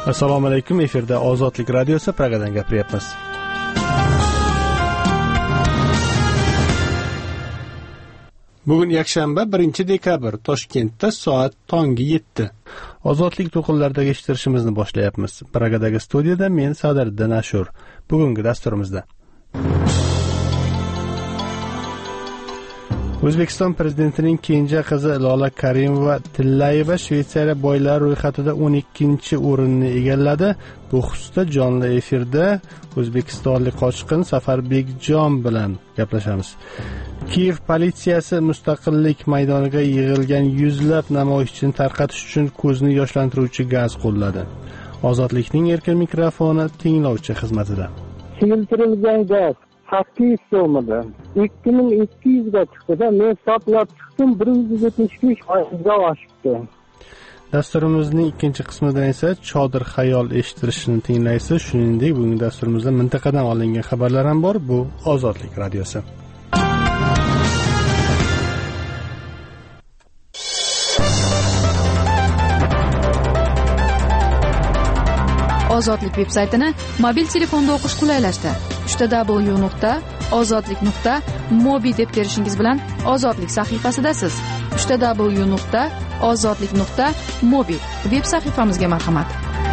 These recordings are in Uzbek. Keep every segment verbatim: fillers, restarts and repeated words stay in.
Assalomu alaykum. Efirda Ozodlik radiosi Pragadan gapiryapmiz. Bugun yakshanba birinchi dekabr, Toshkentda soat tongi yetti. Ozodlik to'qinlaridagi eshittirishimizni boshlayapmiz. Pragadagi studiyada men Sadiriddin Ashur. Bugungi dasturimizda O'zbekiston prezidentining kenja qizi Lola Karimova-Tillayeva Shveysariya boylar ro'yxatida o'n ikkinchi o'rinni egalladi. Bu xususda jonli efirda o'zbekistonlik qochqin Safarbekjon bilan gaplashamiz. Kiyev politsiyasi Mustaqillik maydoniga yig'ilgan yuzlab namoyishchini tarqatish uchun ko'zni yoshlantiruvchi gaz qo'lladi. Ozodlikning erkin mikrofoni tinglovchi xizmatida. Singiltirilgan gaz qat'iy so'mida ikki ming ikki yuz ga chiqdi-da, men hisoblab chiqdim, bir yuz yetmish besh ga oshibdi. Dasturimizning ikkinchi qismida esa Chodir xayol eshittirishini tinglaysiz. Shuningdek, bugungi dasturimizda mintaqadan olingan xabarlar ham bor. Bu Ozodlik radiosi. Ozodlik veb-saytini mobil telefonda o'qish qulaylashdi. w w w nuqta ozodlik nuqta mobi deb terishingiz bilan Ozodlik sahifasidasiz. w w w nuqta ozodlik nuqta mobi veb sahifamizga marhamat.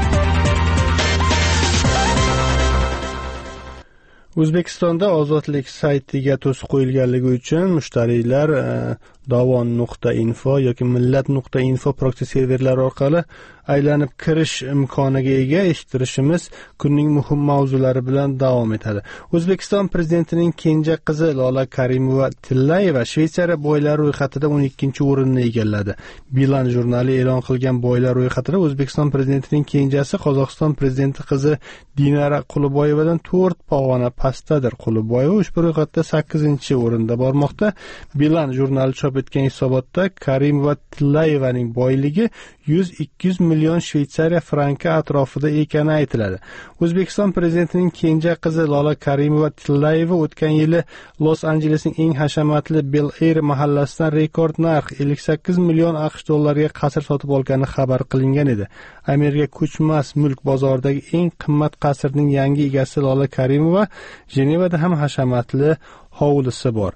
O'zbekistonda Ozodlik saytiga to'siq qo'yilganligi uchun mushtariylar dovon nuqta info yoki millat nuqta info proksi serverlari orqali aylanib kirish imkoniga ega. Eshittirishimiz kunning muhim mavzulari bilan davom etadi. O'zbekiston prezidentining kenja qizi Lola Karimova-Tillayeva Shveysariya boylar ro'yxatida o'n ikkinchi o'rinni egalladi. Bilan jurnali e'lon qilgan boylar ro'yxatida O'zbekiston prezidentining kenjasi Qozog'iston prezidenti qizi Dinara Quliboyevadan to'rt pog'ona pastdadir. Quliboyeva ushbu ro'yxatda sakkizinchi o'rinda bormoqda. Bilan jurnali chop etgan hisobotda Karimova-Tillayevaning boyligi yuz ikki yuz million Shveysariya franki atrofida ekani aytiladi. O'zbekiston prezidentining kenja qizi Lola Karimova-Tillayeva o'tgan yili Los-Anjelesning eng hashamatli Bel Air mahallasidan rekord narx ellik sakkiz million AQSh dollariga qasr sotib olgani xabar qilingan edi. Amerika ko'chmas mulk bozoridagi eng qimmat qasrning yangi egasi Lola Karimova Jenevada ham hashamatli hovlisi bor.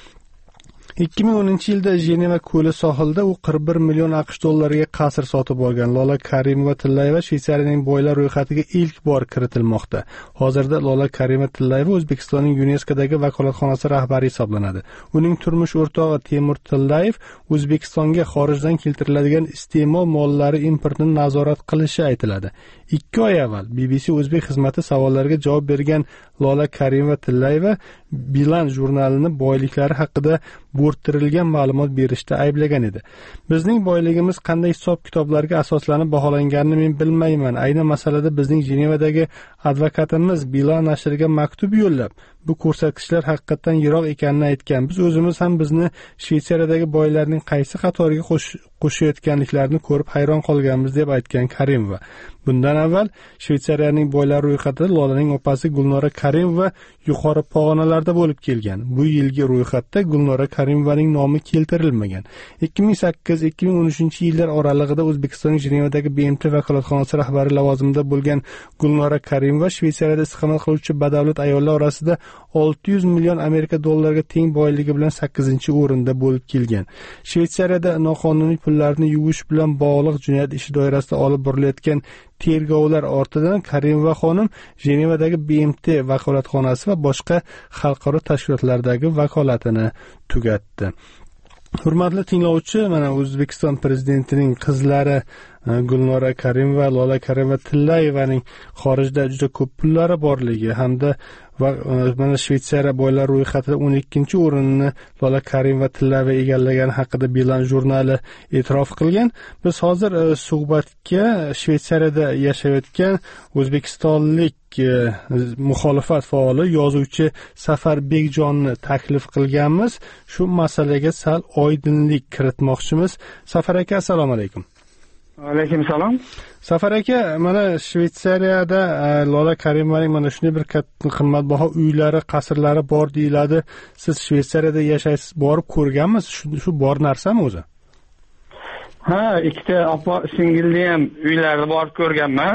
ikki ming o'ninchi yilda Jeneva ko'li sohilida u qirq bir million AQSh dollariga qasr sotib olgan Lola Karimova-Tillayeva Shveysariyaning boylar ro'yxatiga ilk bor kiritilmoqda. Hozirda Lola Karimova-Tillayeva O'zbekistonning YuNESKOdagi vakolatxonasi rahbari hisoblanadi. Uning turmush o'rtog'i Temur Tillayev O'zbekistonga xorijdan keltiriladigan iste'mol mollari importini nazorat qilishi aytiladi. ikki oy avval B B C O'zbek xizmati savollariga javob bergan Lola Karimova-Tillayeva Bilan jurnalini boyliklari haqida bo'rttirilgan ma'lumot berishda ayblagan edi. Bizning boyligimiz qanday hisob-kitoblarga asoslanib baholanganini men bilmayman. Ayni masalada bizning Jenevadagi advokatimiz Bilan nashriga maktub yo'llab, bu ko'rsatkichlar haqiqatan yiroq ekanini aytgan. Biz o'zimiz ham bizni Shveysariyadagi boylarning qaysi qatoriga qo'shayotganliklarini ko'rib hayron qolganmiz deb aytgan Karimova. Bundan avval Shveysariyaning boylar ro'yxatida Lolaning opasi Gulnora Karimova yuqori pog'onalarda bo'lib kelgan. Bu yilgi ro'yxatda Gulnora Karimovaning nomi keltirilmagan. ikki ming sakkiz ikki ming o'n uchinchi yillar oralig'ida O'zbekistonning Jenevadagi B M T vakolatxonasi rahbari lavozimida bo'lgan Gulnora Karimova Shveysariyada istiqomat qiluvchi badavlat ayollar orasida olti yuz million Amerika dollariga teng boyligi bilan sakkizinchi o'rinda bo'lib kelgan. Shveysariyada noqonuniy pullarni yuvish bilan bog'liq jinoyat ishi doirasida olib borilayotgan tergovlar ortidan Karimova xonim Jenevadagi B M T vakolatxonasi va boshqa xalqaro tashkilotlardagi vakolatini tugatdi. Hurmatli tinglovchi, mana O'zbekiston prezidentining qizlari Gulnora Karimova, Lola Karimova-Tillayevaning xorijda juda ko'p pullari borligi hamda va mana Shveysariya boylar ro'yxatida o'n ikkinchi o'rinni Lola Karimova-Tillayeva egallagani haqida Bilan jurnali e'tirof qilgan. Biz hozir suhbatga Shveysariyada yashayotgan o'zbekistonlik muxolifat faoli yozuvchi Safarbekjonni taklif qilganmiz. Shu masalaga sal oydinlik kiritmoqchimiz. Safar aka, assalomu alaykum. Alaykum salom. Safar aka, mana Shveysariyada Lola Karimovaning mana shunday bir qimmatbaho uylari, qasrlari bor deyiladi. Siz Shveysariyada yashaysiz, borib ko'rganmisiz? Shu, shu bor narsami o'zi? Ha, ikkita opa singilni ham uylarni borib ko'rganman.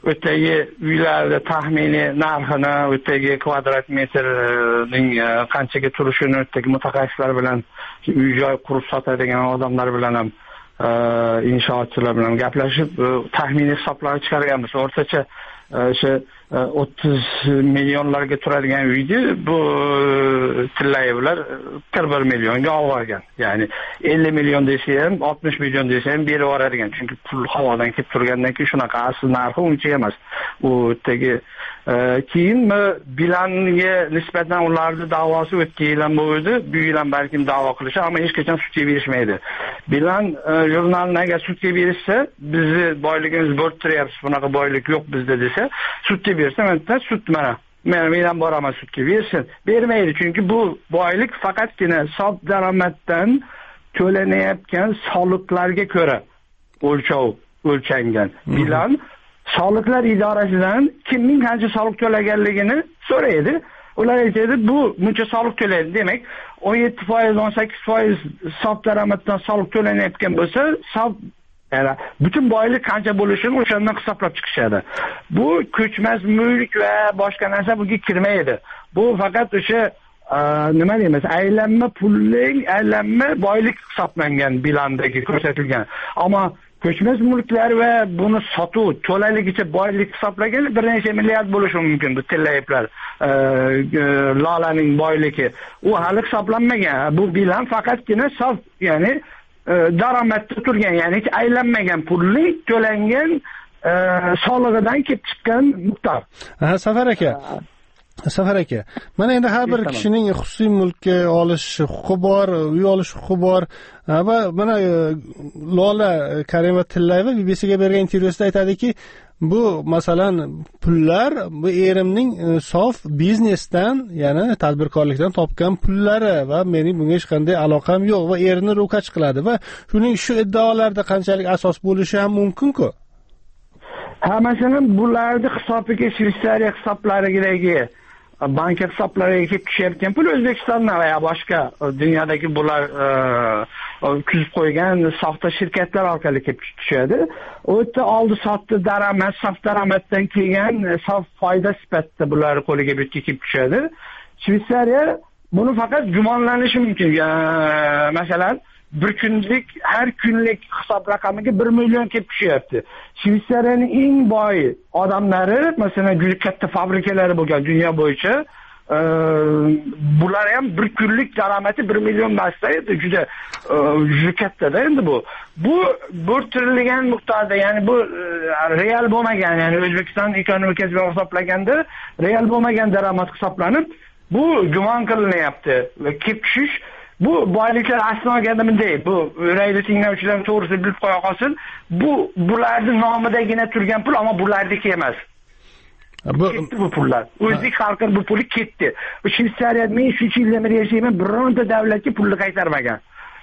o'tdagi uylarni taxminiy narxini, o'tdagi kvadrat metrning qanchaga turishini o'tdagi mutaxassislar bilan, uy joy qurib sotadigan odamlar bilan ham, inshootchilar bilan gaplashib, taxminiy hisoblar chiqarganmiz. O'rtacha o'sha o'ttiz millionlarga turadigan uyni bu tillayevlar qirq bir millionga olgan. Ya'ni ellik million desa ham, oltmish million desa ham berib yuboradigan. Chunki pul havodan kelib turgandan keyin shunaqa asl narxi uncha emas. U tagi keyin bilanga nisbatan ularning da'vosi o'tgan yil ham bo'ldi. Bu yil ham balkim da'vo qilishi, ammo hech qachon sudga berishmaydi. Bilan jurnalni agar sudga berishsa, bizni boyligimiz bo'rttiryapsiz, bunaqa boylik yo'q bizda desa, sudga bersa, men sud mana men men boraman sudga bersin. Bermaydi, chunki bu boylik faqatgina sof daromaddan to'lanayotgan soliqlarga ko'ra o'lchov o'lchangan. Bilan soliqlar idorasidan kimning qancha soliq to'laganligini so'raydi. Ular aytadi, bu buncha soliq to'laydi. Demak, o'n yetti foiz, o'n sakkiz foiz sof daromaddan soliq to'lanayotgan bo'lsa, sof yani bütün boylik qancha bo'lishini o'shandan hisoblab chiqishadi. Bu ko'chmas mulk va boshqa narsa bunga kirmaydi. Bu faqat o'sha nima deymiz, aylanma pulning aylanma boylik hisoblangan bilandagi ko'rsatilgan. Ammo ko'chmas mulklar va buni sotuv to'laligicha boylik hisoblagan bir necha milliard bo'lishi mumkin. Bu tillayiblar lolaning boyligi. U hali hisoblanmagan. Bu bilan faqatgina sof, ya'ni daromadda turgan, ya'ni aylanmagan pulning to'langan solig'idan kelib chiqqan miqdor. Ha, Safar aka. Safar aka, mana endi har bir kishining xususiy mulkka olish huquqi bor, uy olish huquqi bor. Va mana Lola Karimova Tillayeva B B C'ga bergan intervyusida aytadiki, bu masalan pullar bu erimning sof biznesdan, ya'ni tadbirkorlikdan topgan pullari va mening bunga hech qanday aloqam yo'q va erini ro'kach qiladi va shuning shu iddaolarda qanchalik asos bo'lishi ham mumkin-ku. Ha, masalan, bularni hisobiga Shveysariya hisoblariga bank hisoblariga kelib tushayotgan pul O'zbekistondan va boshqa dunyodagi bular tuzib qo'ygan soxta shirkatlar orqali kelib tushadi. O'tda oldi sotdi daromad, sof daromaddan kelgan sof foyda sifatida bular qo'liga bu yerga kelib tushadi. Shveysariya buni faqat gumonlanishi mumkin. Masalan, bir kunlik, har kunlik hisob raqamiga bir million kelib tushyapti. Shveysariyaning eng boy odamlari, masalan, juda katta fabrikalari bo'lgan dunyo bo'yicha, bular ham bir kunlik daromadi bir million emasda edi, juda juda katta-da endi bu. Bu bo'rttirilgan miqdorda, ya'ni bu real bo'lmagan, ya'ni O'zbekiston ekonomikasi bilan hisoblaganda real bo'lmagan daromad hisoblanib, bu gumon qilinyapti va kelib tushish. Bu boyliklar aslida olganda bunday, bu rayda tinglovchilar to'g'risini bilib qo'ya qolsin. Bu bularning nomidagina turgan pul, ammo bulardagi emas. Bu ketdi bu pullar. O'zbek xalqi bu puli ketdi. Shveysariya men shuncha yillar yashayman, bironta davlatga pulni qaytarmagan.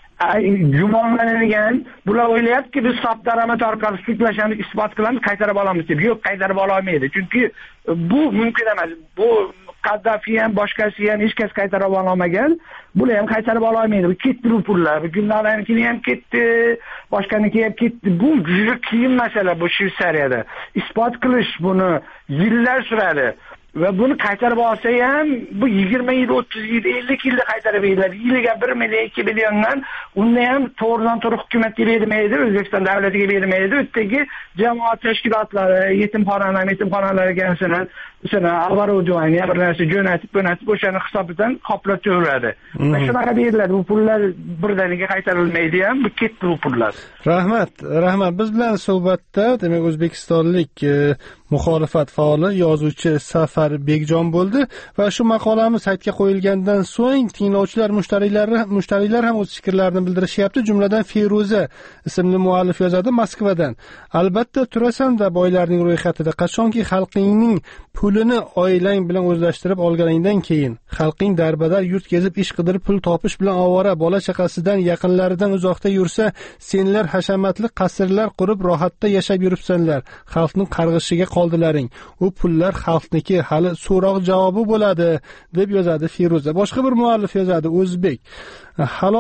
Gumonlanadigan, bular o'ylayapti, biz sof daromad orqali sudlashamiz, isbot qilamiz, qaytarib olamiz deb. Yo'q, qaytarib ola olmaydi. Chunki bu mumkin emas. Bu Qaddafi ham, boshqasi ham hech kim qaytarib olmagan. Bular ham qaytarib ola olmaydi. Bu ketdi bu pullar. Bu kunlarnikining ham ketdi, boshqaniki ham ketdi. Bu juda qiyin masala bu Shveysariyada. Isbot qilish buni yillar suradi. Va buni qaytarib olsa ham bu yigirma yil, o'ttiz yil, ellik yilda qaytarib beradi. Yiliga bir million, ikki milliondan unda ham to'g'ridan to'g'ri hukumatga bermaydi, O'zbekiston davlatiga bermaydi. O'tdagi jamoat tashkilotlari, yetimxonalar, yetimxonalarga masalan, masalan, оборудование bir narsa jo'natib, jo'natib o'shani hisobidan qoplab to'g'riladi. Va shunaqa beriladi. Bu pullar birdaniga qaytarilmaydi ham, bu ketdi bu pullar. Rahmat, rahmat. Biz bilan suhbatda, demak, o'zbekistonlik muxolifat faoli yozuvchi Safar Bekjon bo'ldi va shu maqolamiz saytga qo'yilgandan so'ng tinglovchilar, mushtariylar, mushtariylar ham o'z fikrlarini bildirishyapti. Jumladan Feruza ismli muallif yozadi Moskvadan. Albatta turasan-da boylarning ro'yxatida, qachonki xalqingning pulini oilang bilan o'zlashtirib olganingdan keyin, xalqing darbadar yurt kezib ish qidirib pul topish bilan ovora, bola chaqasidan, yaqinlaridan uzoqda yursa, senlar hashamatli qasrlar qurib rohatda yashab yuribsanlar. Xalqning qarg'ishiga qoldilaring. U pullar xalqniki, hali so'roq javobi bo'ladi, deb yozadi Feruza. Boshqa bir muallif yozadi, o'zbek. Halol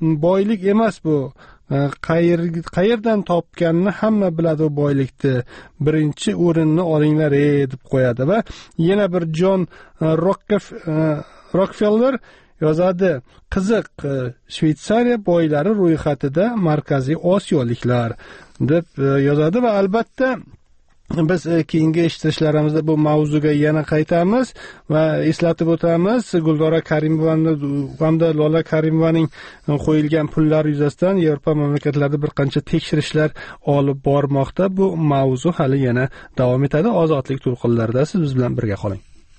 boylik emas bu. Qayer qayerdan topganini hamma biladi o boylikni. Birinchi o'rinni olinglar ey deb qo'yadi va yana bir John Rockefeller yozadi. Qiziq, Shveysariya boylari ro'yxatida Markaziy Osiyoliklar deb yozadi va albatta biz keyingi eshitishlarımizda bu mavzuga yana qaytamiz va eslatib o'tamiz. Guldora Karimovaning hamda Lola Karimovaning qo'yilgan pullar yuzasidan Yevropa mamlakatlarida bir qancha tekshirishlar olib bormoqda. Bu mavzu hali yana davom etadi. Ozodlik to'lqinlarida siz biz bilan birga qoling.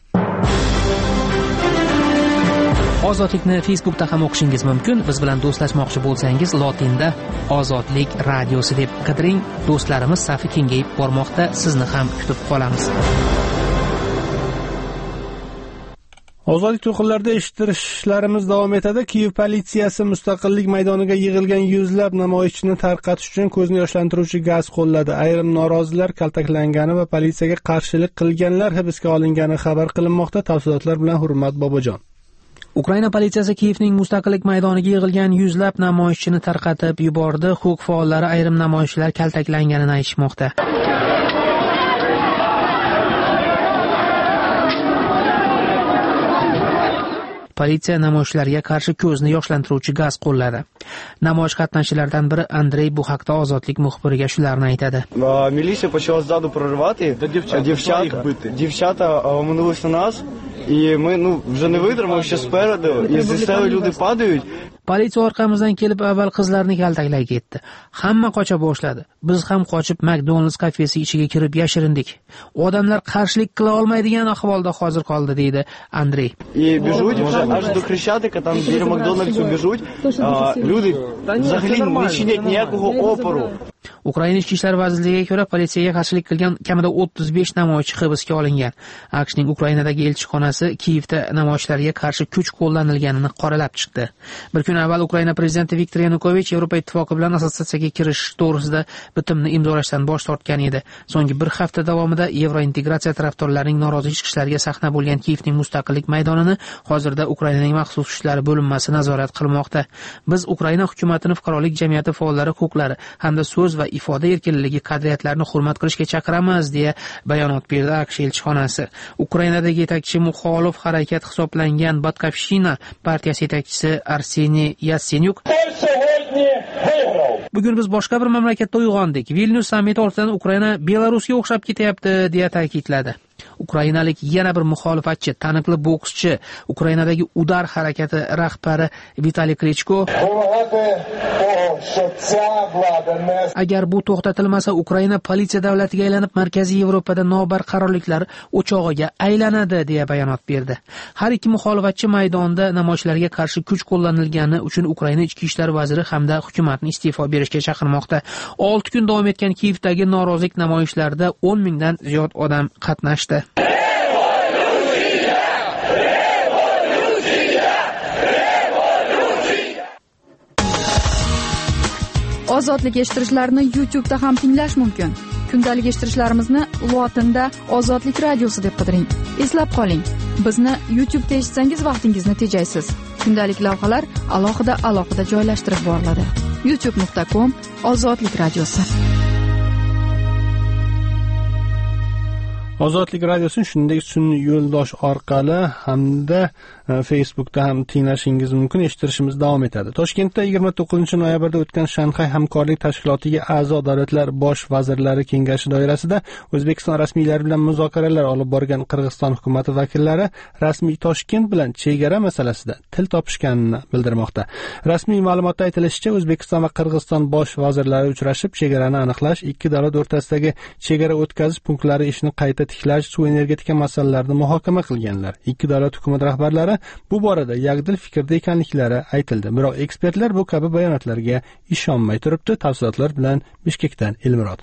Ozodlikni Facebookda ham o'qishingiz mumkin. Biz bilan do'stlashmoqchi bo'lsangiz, lotinda Ozodlik radiosi deb qidiring. Do'stlarimiz safi kengayib bormoqda. Sizni ham kutib qolamiz. Ozodlik to'lqinlarida eshittirishlarimiz davom etadi. Kiyev politsiyasi Mustaqillik maydoniga yig'ilgan yuzlab namoyishchini tarqatish uchun ko'zni yoshlantiruvchi gaz qo'lladi. Ayrim norozilar kaltaklangani va politsiyaga qarshilik qilganlar hibsga olingani xabar qilinmoqda. Tafsilotlar bilan Hurmat Bobojon. Ukraina politsiyasi Kiyevning Mustaqillik maydoniga yig'ilgan yuzlab namoyishchini tarqatib yubordi. Huquq faollari ayrim namoyishchilar kaltaklanganini aytishmoqda. Politsiya namoyishlarga qarshi ko'zni yoshlantiruvchi gaz qo'lladi. Namoyish qatnashchilaridan biri Andrey bu haqda Ozodlik muxbiriga shularni aytadi. Militsiya почала сзаду прорывати. Дівчата, дівчата оминулись на нас. И мы, ну, уже не выдержим, сейчас спереду, и здесь люди падают. Politsiya orqamizdan kelib avval qizlarni kaltaklay ketdi. Hamma qocha boshladi. Biz ham qochib McDonald's kafesi ichiga kirib yashirindik. Odamlar qarshilik qila olmaydigan ahvolda hozir qoldi, deydi Andrey. И бежуть уже аж до Хрещатика, там біля Макдональдсу бежуть. Люди взагалі не чинять ніякого опору. Ukraina Ichki ishlar vazirligiga ko'ra, politsiyaga qarshilik qilgan kamida o'ttiz besh namoyishchi hibsga olingan. AQShning Ukrainadagi elchixonasi Kiyevda namoyishlarga qarshi kuch qo'llanilganini qoralab chiqdi. Bir kun avval Ukraina prezidenti Viktor Yanukovich Yevropa ittifoqi bilan assotsiatsiyaga kirish to'g'risida bitimni imzolashdan bosh tortgan edi. So'nggi bir hafta davomida Yevrointegratsiya tarafdorlarining norozilik chiqishlariga sahna bo'lgan Kiyevning Mustaqillik maydonini hozirda Ukrainaning maxsus kuchlar bo'linmasi nazorat qilmoqda. Biz Ukraina hukumatini fuqarolik jamiyati faollari huquqlari hamda so'z va ifoda erkinligi qadriyatlarini hurmat qilishga chaqiramiz deya bayonot berdi AQSh elchixonasi. Ukrainadagi yetakchi muxolif harakat hisoblangan Batkovshchina partiyasi yetakchisi Arseniy Yatsenyuk bugun biz boshqa bir mamlakatda uyg'ondik. Vilnius sammiti ortidan Ukraina Belarusga o'xshab ketyapti deya ta'kidladi. Ukrainalik yana bir muxolifatchi, taniqli bokschi, Ukrainadagi Udar harakati rahbari Vitaliy Klichko agar bu to'xtatilmasa, Ukraina politsiya davlatiga aylanib, Markaziy Yevropada nobarqarorliklar o'chog'iga aylanadi deya bayonot berdi. Har ikki muxolifatchi maydonda namoyishlarga qarshi kuch qo'llanilgani uchun Ukraina ichki ishlar vaziri hamda hukumatni iste'fo berishga chaqirmoqda. olti kun davom etgan Kiyevdagi norozilik namoyishlarida o'n mingdan ziyod odam qatnashdi. Ozodlik eshittirishlarni YouTube'da ham tinglash mumkin. Kundalik eshittirishlarimizni lotinda Ozodlik radiosi deb qidiring. Eslab qoling, bizni YouTube'da eshitsangiz vaqtingizni tejaysiz. Kundalik lavhalar alohida alohida joylashtirib boriladi. youtube nuqta com Ozodlik radiosi. Ozodlik radiosini shuningdek sun'iy yo'ldosh orqali hamda Facebookda ham tinglashingiz mumkin. Eshittirishimiz davom etadi. Toshkentda yigirma to'qqizinchi noyabrda o'tgan Shanxay hamkorlik tashkilotiga a'zo davlatlar bosh vazirlari kengashi doirasida O'zbekiston rasmiylari bilan muzokaralar olib borgan Qirg'iziston hukumati vakillari rasmiy Toshkent bilan chegara masalasida til topishganini bildirmoqda. Rasmiy ma'lumotda aytilishicha, O'zbekiston va Qirg'iziston bosh vazirlari uchrashib, chegarani aniqlash, ikki davlat o'rtasidagi chegara o'tkazish punktlari ishini qayta tiklash, suv energetika masalalarini muhokama qilganlar. Ikki davlat hukumat rahbarlari bu borada yaqdil fikrda ekanliklari aytildi. Biroq ekspertlar bu kabi bayonotlarga ishonmay turibdi. Tafsilotlar bilan Bishkekdan Elmurod.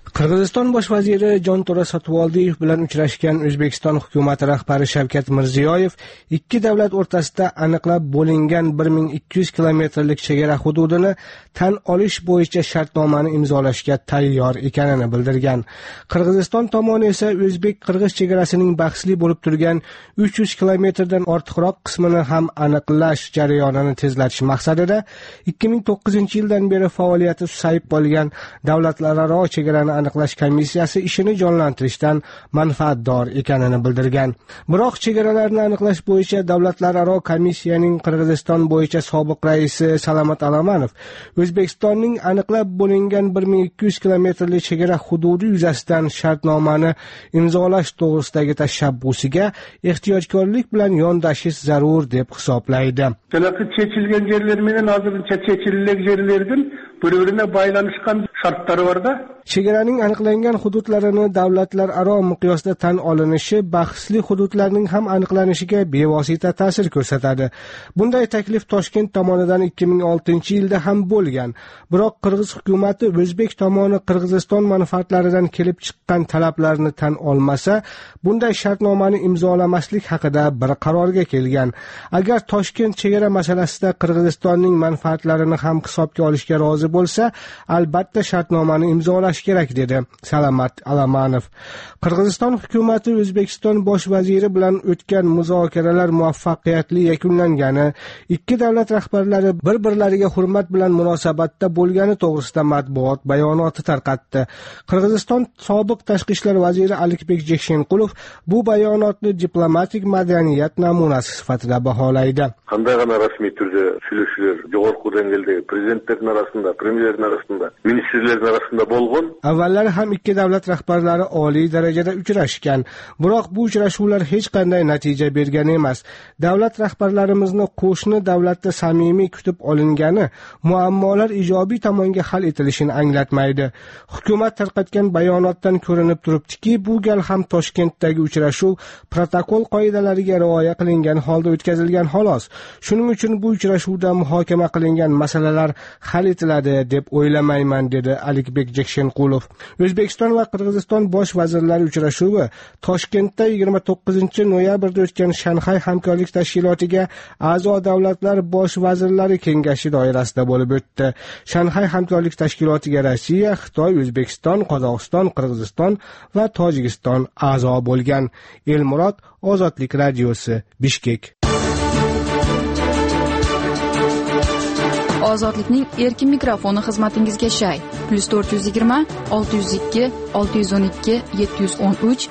Qirg'iziston bosh vaziri Jonto'ra Sotvoldiyev bilan uchrashgan O'zbekiston hukumati rahbari Shavkat Mirziyoyev ikki davlat o'rtasida aniqlab bo'lingan bir ming ikki yuz kilometrlik chegara hududini tan olish bo'yicha shartnomani imzolashga tayyor ekanini bildirgan. Qirg'iziston tomoni esa o'zbek-qirg'iz chegarasining bahsli bo'lib turgan uch yuz kilometrdan ortiqroq qismini ham aniqlash jarayonini tezlatish maqsadida ikki ming to'qqizinchi yildan beri faoliyati susayib qolgan davlatlararo chegarani aniqlash komissiyasi ishini jonlantirishdan manfaatdor ekanini bildirgan. Biroq chegaralarni aniqlash bo'yicha davlatlararo komissiyaning Qirg'iziston bo'yicha sobiq raisi Salamat Alamanov O'zbekistonning aniqlab bo'lingan bir ming ikki yuz kilometrlik chegara hududi yuzasidan shartnomani imzolash to'g'risidagi tashabbusiga ehtiyojkorlik bilan yondashish zarur deb hisoblaydi. Bunaqa chechilgan yerlar bilan hozircha chechilgan yerlardan bir-birine baylanishgan shartlari bor-da. Chegaraning aniqlangan hududlarini davlatlararo miqyosda tan olinishi bahsli hududlarning ham aniqlanishiga bevosita ta'sir ko'rsatadi. Bunday taklif Toshkent tomonidan ikki ming oltinchi yilda ham bo'lgan. Biroq Qirg'iz hukumatı O'zbek tomoni Qirg'iziston manfaatlaridan kelib chiqqan talablarni tan olmasa, bunday shartnomani imzolamaslik haqida bir qarorga kelgan. Agar Toshkent chegara masalasida Qirg'izistonning manfaatlarini ham hisobga olishga rozi bo'lsa, albatta shartnomani imzolash kerak dedi Salamat Alamanov. Qirg'iziston hukumati O'zbekiston bosh vaziri bilan o'tgan muzokaralar muvaffaqiyatli yakunlangani, ikki davlat rahbarlari bir-birlariga hurmat bilan munosabatda bo'lgani to'g'risida matbuot bayonoti tarqatdi. Qirg'iziston sobiq tashqi ishlar vaziri Alikbek Jekshenqulov bu bayonotni diplomatik madaniyat namunasi sifatida baholaydi. Qanday gana rasmiy turda сөйлөшүүлөр жогорку деңгээлде президенттердин арасында, премьердин arasında, ministrlerin arasında bo'lgan. Avvallari ham ikki davlat rahbarlari oliy darajada uchrashgan. Biroq bu uchrashuvlar hech qanday natija bergan emas. Davlat rahbarlarimizni qo'shni davlatda samimiy kutib olingani muammolar ijobiy tomonga hal etilishini anglatmaydi. Hukumat tarqatgan bayonotdan ko'rinib turibdiki, bu gal ham Toshkentdagi uchrashuv protokol qoidalariga rioya qilingan holda o'tkazilgan xolos. Shuning uchun bu uchrashuvda muhokama qilingan masalalar hal etiladi deb o'ylamayman, dedi Alikbek Jekshenqulov. O'zbekiston va Qirg'iziston bosh vazirlari uchrashuvi Toshkentda yigirma to'qqizinchi noyabrda o'tgan Shanxay hamkorlik tashkilotiga a'zo davlatlar bosh vazirlari kengashi doirasida bo'lib o'tdi. Shanxay hamkorlik tashkilotiga Rossiya, Xitoy, O'zbekiston, Qozog'iston, Qirg'iziston va Tojikiston a'zo bo'lgan. Elmurod, Ozodlik radiosi, Bishkek. Ozodlikning erkin mikrofoni xizmatingizga shay. plus to'rt yuz yigirma olti yuz ikki olti yuz o'n ikki yetti yuz o'n uch.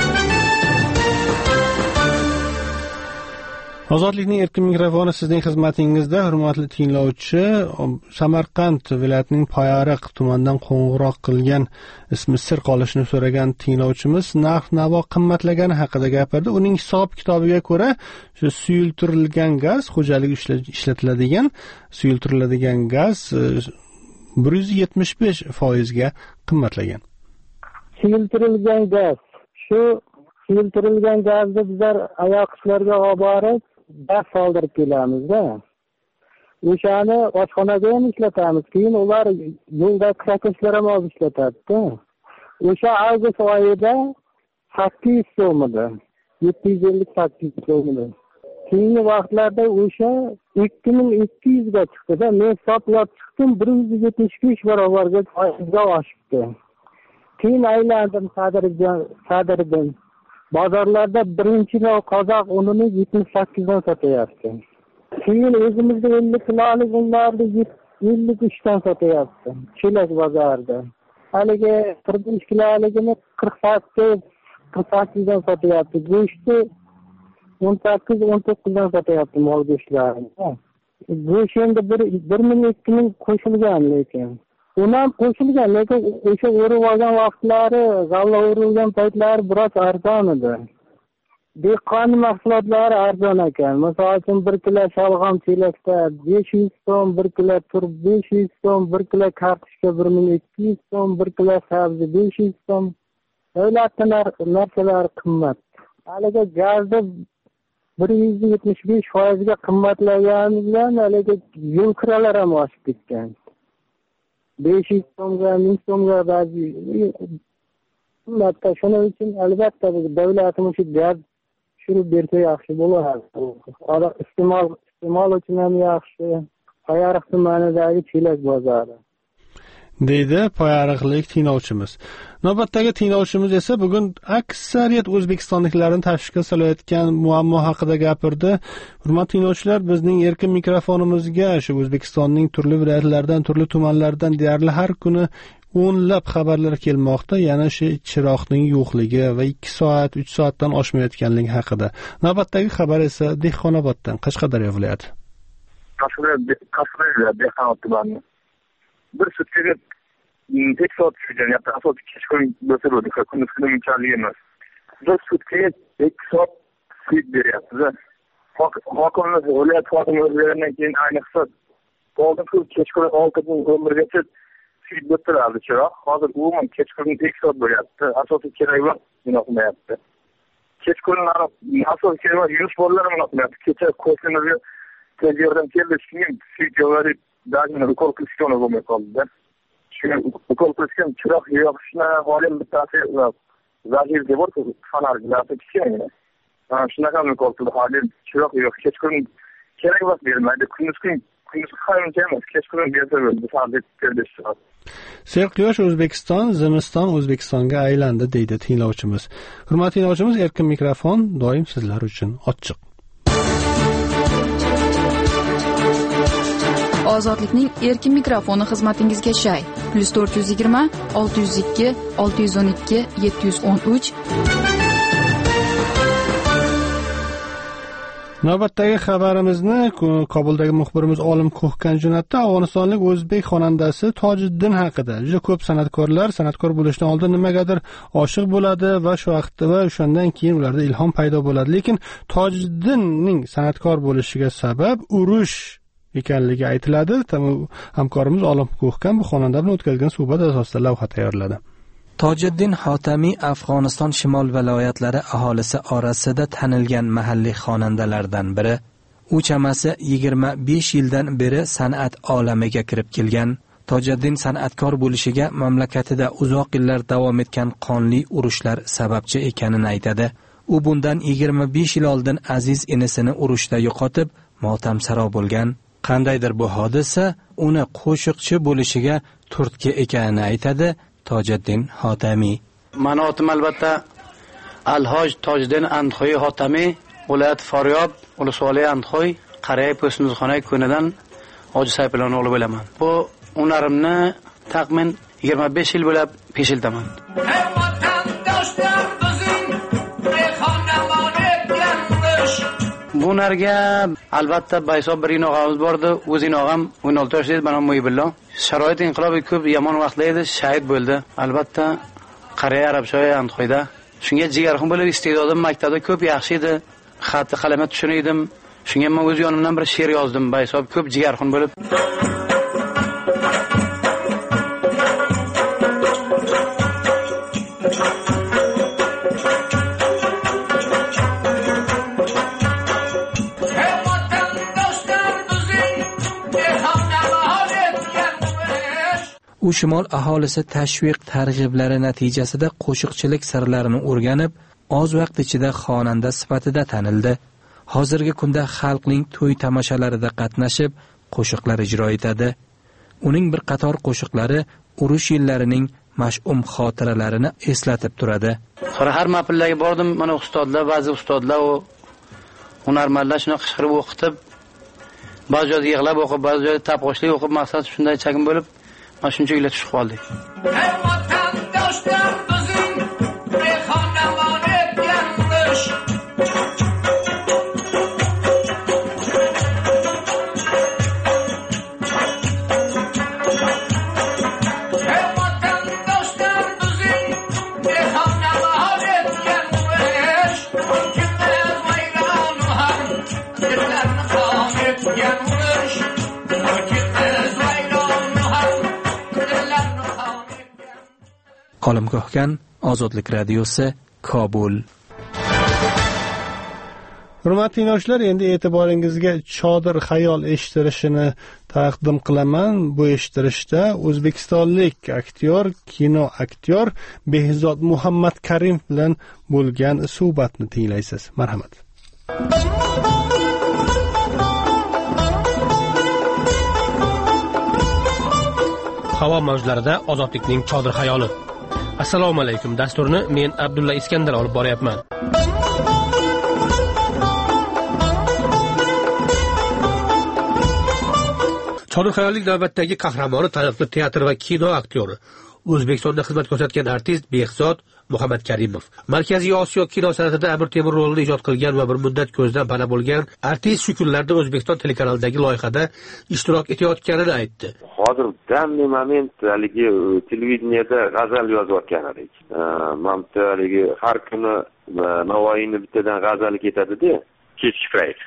Ozodlikning erkin mikrofoni sizning xizmatingizda, hurmatli tinglovchi. Samarqand viloyatining Poyariq tumanidan qo'ng'iroq qilgan, ismi sir qolishini so'ragan tinglovchimiz narx-navo qimmatlagani haqida gapirdi. Uning hisob kitobiga ko'ra, shu suyultirilgan gaz, xo'jalik ishlatiladigan suyultiriladigan gaz bir yuz yetmish besh foiz ga qimmatlagan. Suyultirilgan gaz, shu suyultirilgan gazni bizlar oyoq ishlarga olib borib gaz soldirib kelamiz-da. O'shani oshxonaga ham ishlatamiz. Keyin ular yo'lda kirakashlar ham olib ishlatadi-da. O'sha avgust oyida sakkiz yuz so'm edi. yetti yuz ellik sakkiz so'm edi. Keyingi vaqtlarda o'sha ikki ming ikki yuz ga chiqdi-da. Men hisoblab chiqdim, bir yuz yetmish besh barobarga foizga oshibdi. Keyin aylandim Sadirjon, Sadirjon. Bozorlarda birinchi nov qozoq unini yetmish sakkiz dan sotyapti. Keyin o'zimizda ellik kilolik unlarni ellik uch dan sotyapti. Chelak bozorida. Haligi qirq besh kiloligini qirq sakkiz qirq sakkiz dan sotyapti. Go'shtni o'n sakkiz o'n to'qqiz dan sotyapti mol go'shtlarini. Go'sht endi bir ming ikki ming qo'shilgan lekin. Undan qo'shilgan, lekin o'sha o'rib olgan vaqtlari, g'alla o'rilgan paytlari biroz arzon edi. Dehqon mahsulotlari arzon ekan. Masalan uchun bir kilo sholg'om chelakda besh yuz so'm, bir kilo turp besh yuz so'm, bir kilo kartoshka bir ming ikki yuz so'm, bir kilo sabzi besh yuz so'm. Davlatda narsalar qimmat. Haliga gazni bir yuz yetmish besh foiz ga qimmatlagani bilan haliga yo'l kiralar ham oshib ketgan. besh yuz so'mga ming so'mga ba'zi albatta shuning uchun albatta davlatimiz shu gaz tushirib bersa yaxshi bo'lardi. iste'mol iste'mol uchun ham yaxshi. Payariq tumanidagi chelak bozori, deydi payariqlik tinglovchimiz. Navbatdagi tinglovchimiz esa bugun aksariyat o'zbekistonliklarni tashvishga solayotgan muammo haqida gapirdi. Hurmatli tinglovchilar, bizning erkin mikrofonimizga shu O'zbekistonning turli viloyatlaridan, turli tumanlaridan deyarli har kuni o'nlab xabarlar kelmoqda, yana shu chiroqning yo'qligi va ikki soat, uch soatdan oshmayotganligi haqida. Navbatdagi xabar esa Dehqonoboddan, Qashqadaryo viloyati. Qashqadaryo Dehqonobod tumani. Bir sutkaga tek soat tushgan, yapti asosiy kechqurun bo'lsa bo'ldi, kunduz kuni imkonli emas. Bir sutkaga ikki soat sut beryapti. Hokimlar viloyat hokimlaridan keyin ayniqsa oldin shu kechqurun oltidan o'n birgacha sut o'tirardi chiroq. Hozir umuman kechqurun ikki soat bo'lyapti. Asosiy kerak vaqt yo'qmayapti. Kechqurun asosiy kerak vaqt yurish bolalar yo'qmayapti. Kecha qo'shnilarga tez yordam keldi, shunga sut yo'g'irib dajini ukol qilishga bo'lmay qoldi. Shu ukol qilishgan chiroq yoqishni holim bittasi zahir deb o'tdi, fanarlar kichkina. Mana shunaqa ukol qildi, holim chiroq yo'q. Kechqurun kerak vaqt bermaydi. Kunduz kun kunduz qancha emas, kechqurun bersa bo'ldi, soat keldi. Serquyosh O'zbekiston, zimiston O'zbekistonga aylandi, deydi tinglovchimiz. Hurmatli tinglovchimiz, erkin mikrofon doim sizlar uchun ochiq. Ozodlikning erkin mikrofoni xizmatingizga shay. plus to'rt yuz yigirma olti yuz ikki olti yuz o'n ikki yetti yuz o'n uch. Navbatdagi xabarimizni Kobuldagi muxbirimiz Olim Ko'hkan jo'natdi. Afg'onistonlik o'zbek xonandasi Tojiddin haqida. Juda ko'p san'atkorlar san'atkor bo'lishdan oldin nimagadir oshiq bo'ladi va shu vaqtda va o'shandan keyin ularda ilhom paydo bo'ladi. Lekin Tojiddinning san'atkor bo'lishiga sabab urush ekanligi aytiladi. Hamkorimiz Olim Ko'hkan bu xonanda bilan o'tkazgan suhbat asosida lavha tayyorladi. Tojiddin Xotami Afg'oniston shimol viloyatlari aholisi orasida tanilgan mahalliy xonandalardan biri. U chamasi yigirma besh yildan beri san'at olamiga kirib kelgan. Tojiddin san'atkor bo'lishiga mamlakatida uzoq yillar davom etgan qonli urushlar sababchi ekanini aytadi. U bundan yigirma besh yil oldin aziz inisini urushda yo'qotib, motamsaro bo'lgan. Qandaydir bu hodisa uni qo'shiqchi bo'lishiga turtki ekanini aytadi Tojiddin Xotami. Manotim albatta Alhoj Tojiddin Andxoy Xotami, viloyat Faryob, Ulusvali Andxoy, Qaraya Po'snuzxonay kunidan Hoji Sayfulloh o'g'li bo'laman. Bu hunarimni taxmin yigirma besh yil bo'lib peshildaman. Bu narga albatta Baysob bir inog'amiz bordi. O'z inog'am o'n olti yoshda edi, mana Mo'ybillo. Sharoit inqilobi ko'p yomon vaqtlar edi, shahid bo'ldi. Albatta Qaraya Arabshoy Andxoyda. Shunga jigarxon bo'lib iste'dodim maktabda ko'p yaxshi edi. Xatni qalamga tushunaydim. Shunga men o'z yonimdan bir she'r yozdim. Baysob ko'p jigarxon bo'lib. U shimol aholisi tashviq targ'iblari natijasida qo'shiqchilik sirlarini o'rganib, oz vaqt ichida xonanda sifatida tanildi. Hozirgi kunda xalqning to'y tomoshalarida qatnashib, qo'shiqlar ijro etadi. Uning bir qator qo'shiqlari urush yillarining mash'um xotiralarini eslatib turadi. Sonra har mapillarga bordim, mana ustozlar, ba'zi ustozlar va hunarmandlar shuni qishqirib o'qitib, ba'zi joyda yig'lab o'qib, ba'zi joyda tapg'ochlik o'qib, maqsad shunday chakim bo'lib, mana shuncha uylar tushib qoldik. Olim Ko'hkan, Ozodlik radiosi, Kobul. Hurmatli yoshlar, endi e'tiboringizga Chodir xayol eshittirishini taqdim qilaman. Bu eshittirishda o'zbekistonlik aktyor, kino aktyor Behzod Muhammad Karim bilan bo'lgan suhbatni tinglaysiz. Marhamat. Havo mavjlarida ozodlikning Chodir xayoli. Assalomu alaykum. Dasturni men Abdulla Iskandar olib boryapman. Chodir xayollik navbatdagi qahramoni taniqli teatr va kino aktyori, O'zbekistonda xizmat ko'rsatgan artist Behzod Muhammad Karimov. Markaziy Osiyo kino san'atida Amir Temur rolini ijod qilgan va bir muddat ko'zdan pana bo'lgan artist shu kunlarda O'zbekiston telekanalidagi loyihada ishtirok etayotganini aytdi. Hozir danli moment haligi televideniyada g'azal yozayotgan edik. Mana haligi har kuni Navoiyni bittadan g'azali ketadi-da, kechki payt.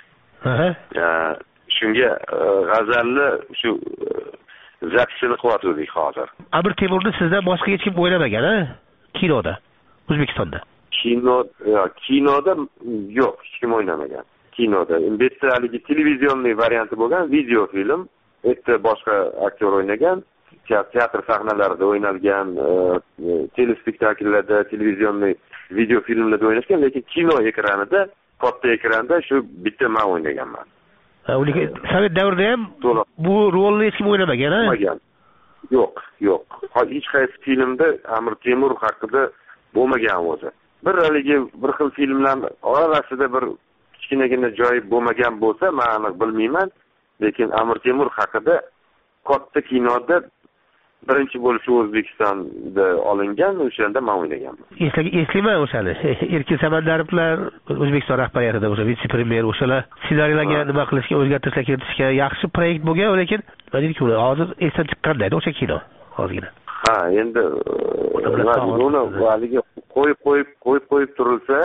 Shunga g'azalni shu zapisini qilyotgandik hozir. Amir Temurni sizdan boshqa hech kim o'ynamagan-a? Kinoda, O'zbekistonda. Kino, kinoda yo'q, hech kim o'ynamagan. Kinoda. Bitta haligi televizionniy varianti bo'lgan video film, bitta boshqa aktyor o'ynagan, teatr sahnalarida o'ynalgan, telespektakllarda, televizionniy video filmlarda o'ynashgan, lekin kino ekranida, katta ekranda shu bitta men o'ynaganman. Sovet davrida ham bu rolni hech kim o'ynamagan, ha? O'ynamagan. Yo'q, yo'q. Hech qaysi filmda Amir Temur haqida bo'lmagan o'zi. Bir haligi bir xil filmlar orasida bir kichkinagina joyi bo'lmagan bo'lsa, men aniq bilmayman, lekin Amir Temur haqida katta kinoda birinchi bo'lishi O'zbekistonda olingan, o'shanda men o'ynaganman. Eslayman o'shani. Erkin Samandarovlar O'zbekiston rahbariyatida o'sha vitse-premyer o'shalar ssenariylarga nima qilishga, o'zgartirishlar kiritishga yaxshi proyekt bo'lgan, lekin meniki hozir esdan chiqqandaydi o'sha kino hozirgina. Ha, endi uni haligi qo'yib qo'yib qo'yib qo'yib turilsa,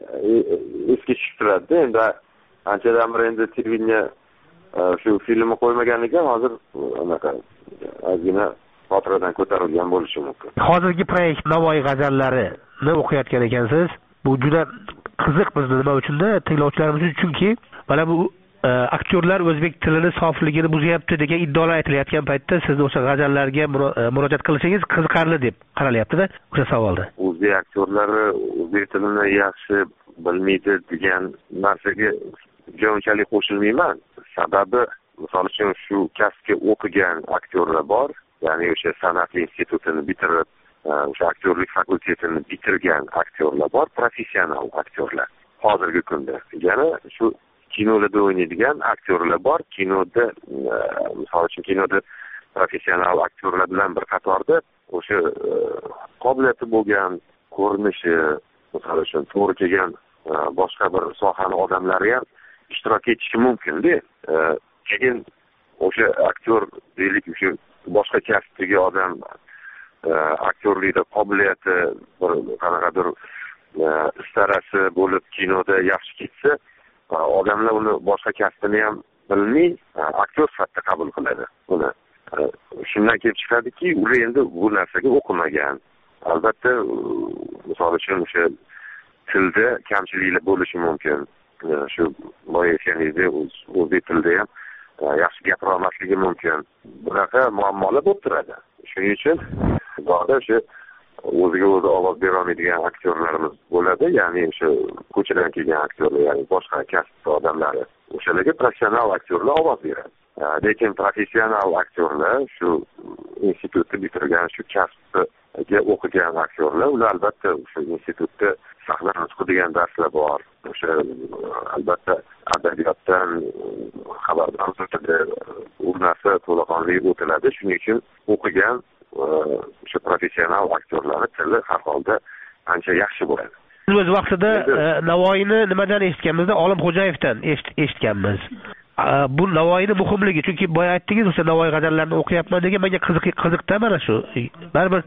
esga tushib turadi. Endi anchadan beri endi televideniya shu filmni qo'ymaganligi hozir anaqa ozgina xotiradan ko'tarilgan bo'lishi mumkin. Hozirgi proyekt Navoiy g'azallarini o'qiyotgan ekansiz. Bu juda qiziq bizning nima uchun-da, tinglovchilarimiz uchun, chunki mana bu aktyorlar o'zbek tilini sofligini buzyapti degan iddaolar aytilayotgan paytda sizni o'sha g'azallarga murojaat qilishingiz qiziqarli deb qaralyapti-da o'sha savolda. O'zbek aktyorlari o'zbek tilini yaxshi bilmaydi degan narsaga unchalik qo'shilmayman. Sababi, misol uchun shu kasbga o'qigan aktyorlar bor, ya'ni o'sha san'at institutini bitirib, o'sha aktyorlik fakultetini bitirgan aktyorlar bor, professional aktyorlar. Hozirgi kunda yana shu kinolarda o'ynaydigan aktyorlar bor. Kinoda, misol uchun kinoda professional aktyorlar bilan bir qatorda o'sha qobiliyati bo'lgan, ko'rinishi, misol uchun to'g'ri kelgan boshqa bir sohani odamlari ham ishtirok etishi mumkin-da. Keyin o'sha aktyor deylik, o'sha boshqa kasbdagi odam aktyorlikda qobiliyati bir qanaqadir istarasi bo'lib kinoda yaxshi ketsa, odamlar uni boshqa kasbini ham bilmay aktyor sifatida qabul qiladi uni. Shundan kelib chiqadiki, ular endi bu narsaga o'qimagan. Albatta, misol uchun o'sha tilda kamchiliklar bo'lishi mumkin. Shu boyayotganingizda o'zbek tilida ham yaxshi gapira olmasligi mumkin. Bunaqa muammolar bo'lib turadi. Shuning uchun ba'zi o'sha o'ziga o'zi ovoz bera olmaydigan aktyorlarimiz bo'ladi, ya'ni o'sha ko'chadan kelgan aktyorlar, ya'ni boshqa kasb odamlari. O'shalarga professional aktyorlar ovoz beradi. Lekin professional aktyorlar, shu institutni bitirgan, shu kasbga o'qigan aktyorlar, ular albatta o'sha institutda sahna nutqi degan darslar bor. O'sha albatta adabiyotdan xabardor o'tiladi, u narsa to'laqonli o'tiladi. Shuning uchun o'qigan o'sha professional aktyorlar tili har holda ancha yaxshi bo'ladi. Biz o'z vaqtida Navoiyni nimadan eshitganmizda, Olimxo'jayevdan eshitganmiz. Bu Navoiyni muhimligi, chunki boya aytdingiz, o'sha Navoiy g'azallarini o'qiyapman degan menga qiziq qiziqda mana shu. Baribir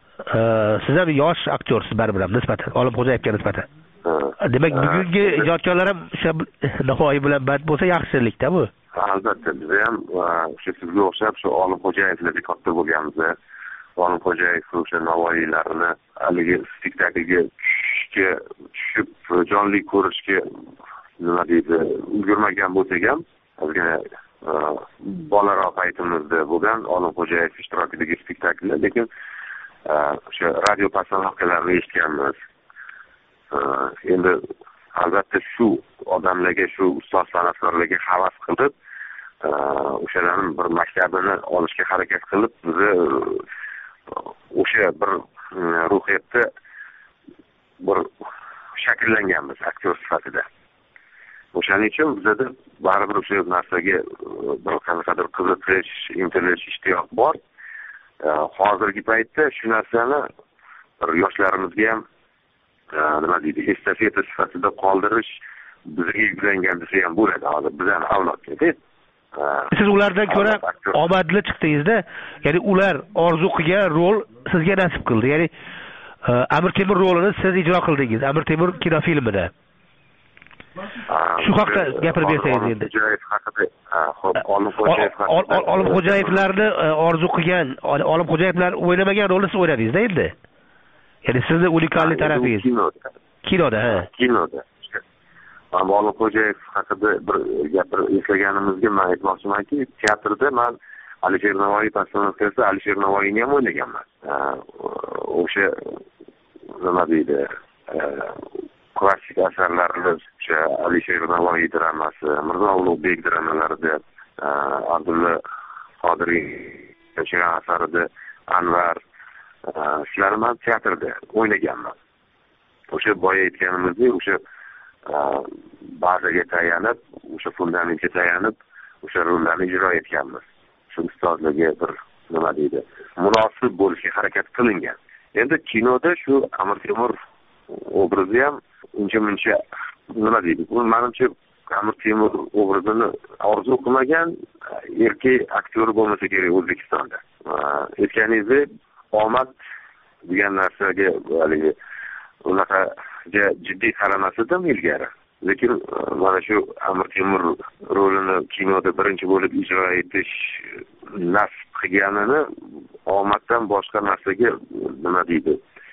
siz ham yosh aktyorsiz baribir ham nisbatan Olimxo'jayevga nisbatan. Demak, bugungi ijodkorlar ham o'sha Navoiy bilan band bo'lsa yaxshilikda bu. Albatta, biz ham o'sha sizga o'xshab shu Olimxo'jayevlarga katta bo'lganmiz. Olimxo'jayev o'sha Navoiylarni haligi spektaklga tushishga, tushib jonli ko'rishga nima deydi ulgurmagan bo'lsak ham ozgina bolaroq paytimizda bo'lgan Olimxo'jayev ishtirokidagi spektakllar, lekin o'sha radio postanovkalarni eshitganmiz. Endi albatta shu odamlarga, shu ustoz san'atkorlarga havas qilib o'shalarning bir maktabini olishga harakat qilib, bizni o'sha bir ruhiyatda bir shakllanganmiz aktyor sifatida. O'shaning uchun bizda baribir o'sha narsaga bir qanaqadir qiziqish, intilish, ishtiyoq bor. Hozirgi paytda shu narsani yoshlarimizga ham nima deydi, estafeta sifatida qoldirish bizga yuklangan desa ham bo'ladi. Hozir bizning avlodga. Siz ulardan ko'ra omadli chiqdingizda, ya'ni ular orzu qilgan rol sizga nasib qildi. Ya'ni Amir Temur rolini siz ijro qildingiz, Amir Temur kinofilmida. Shu haqda gapirib bersangiz endi. Olimxo'jayevlarni orzu qilgan, Olimxo'jayevlar o'ynamagan rolni siz o'ynadingiz-da endi. Ya'ni sizning unikalniy tarafingiz. Kinoda. Kinoda, ha. Kinoda. Ammo Olimxo'jayev haqida bir gapir eslaganimizga men aytmoqchimanki, teatrda men Alisher Navoiy postanovkasida Alisher Navoiyni ham o'ynaganman. O'sha nima deydi, klassik asarlarimiz, o'sha Alisher Navoiy dramasi, Mirzo Ulug'bek dramalarida, Abdulla Qodiriy yashagan asarida Anvar, shularni men teatrda o'ynaganman. O'sha boya aytganimizdek, o'sha bazaga tayanib, o'sha fundamentga tayanib, o'sha rollarni ijro etganmiz. Shu ustozlarga bir nima deydi, munosib bo'lishga harakat qilingan. Endi kinoda shu Amir Temur obrazi ham uncha-muncha nima deydi, bu menimcha Amir Temur obrazini orzu qilmagan erkak aktyor bo'lmasa kerak O'zbekistonda. Aytganingizdek, omad degan narsaga haligi unaqa jiddiy qaramasdim ilgari. Lekin mana shu Amir Temur rolini kinoda birinchi bo'lib ijro etish nasib qilganini omaddan boshqa narsaga nima deydi,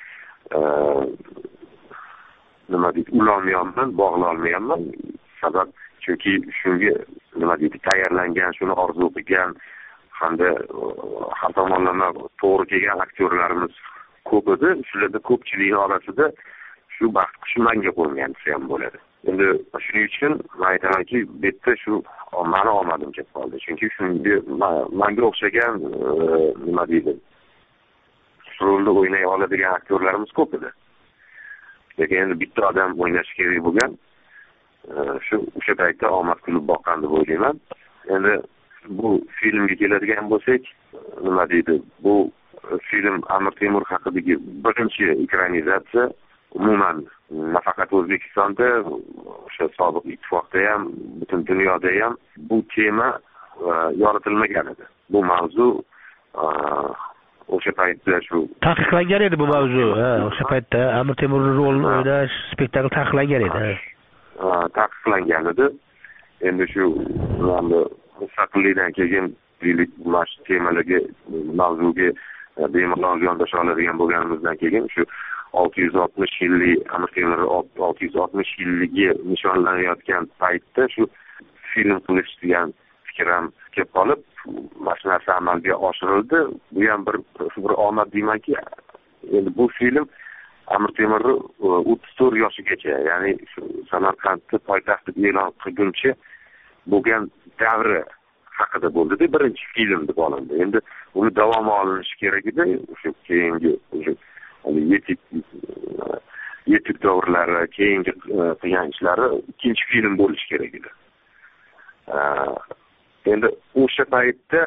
nima deydi, ulolmayapman, bog'lolmayapman. Sabab chunki shunga nima deydi, tayyorlangan, shuni orzu qilgan hamda har tomonlama to'g'ri kelgan aktyorlarimiz ko'p edi. Shularda ko'pchilikning orasida shu baxt qushi menga qo'ygan desa ham bo'ladi. Endi shuning uchun men aytamanki, bu yerda shu meni omadim kelib qoldi. Chunki shunga menga o'xshagan nima deydi, rolda o'ynay oladigan aktyorlarimiz ko'p edi. Lekin endi bitta odam o'ynashi kerak bo'lgan. Shu o'sha paytda omad kulib boqqan deb o'ylayman. Endi bu filmga keladigan bo'lsak, nima deydi, bu film Amir Temur haqidagi birinchi ekranizatsiya. Umuman nafaqat O'zbekistonda, o'sha sobiq ittifoqda ham, butun dunyoda ham bu tema yoritilmagan edi. Bu mavzu o'sha paytda shu taqiqlangan edi bu mavzu. Ha, o'sha paytda Amir Temurning rolini o'ynash, spektakl taqiqlangan edi. Taqiqlangan edi. Endi shu mustaqillikdan keyin deylik, mana shu temalarga, mavzuga bemalol yondasha oladigan bo'lganimizdan keyin shu olti yuz oltmish yillik Amir Temur olti yuz oltmish yilligi nishonlanayotgan paytda shu film qilish degan fikr ham kelib qolib, mana shu narsa amalga oshirildi. Bu ham bir bir omad deymanki, endi bu film Amir Temur o'ttiz to'rt yoshigacha, ya'ni shu Samarqandni poytaxt deb e'lon qilguncha bo'lgan davri haqida bo'ldi-da, birinchi film deb olindi. Endi uni davomi olinishi kerak edi, o'sha keyingi o'sha yetuk yetuk davrlari, keyingi qilgan ishlari ikkinchi film bo'lishi kerak edi. Endi o'sha paytda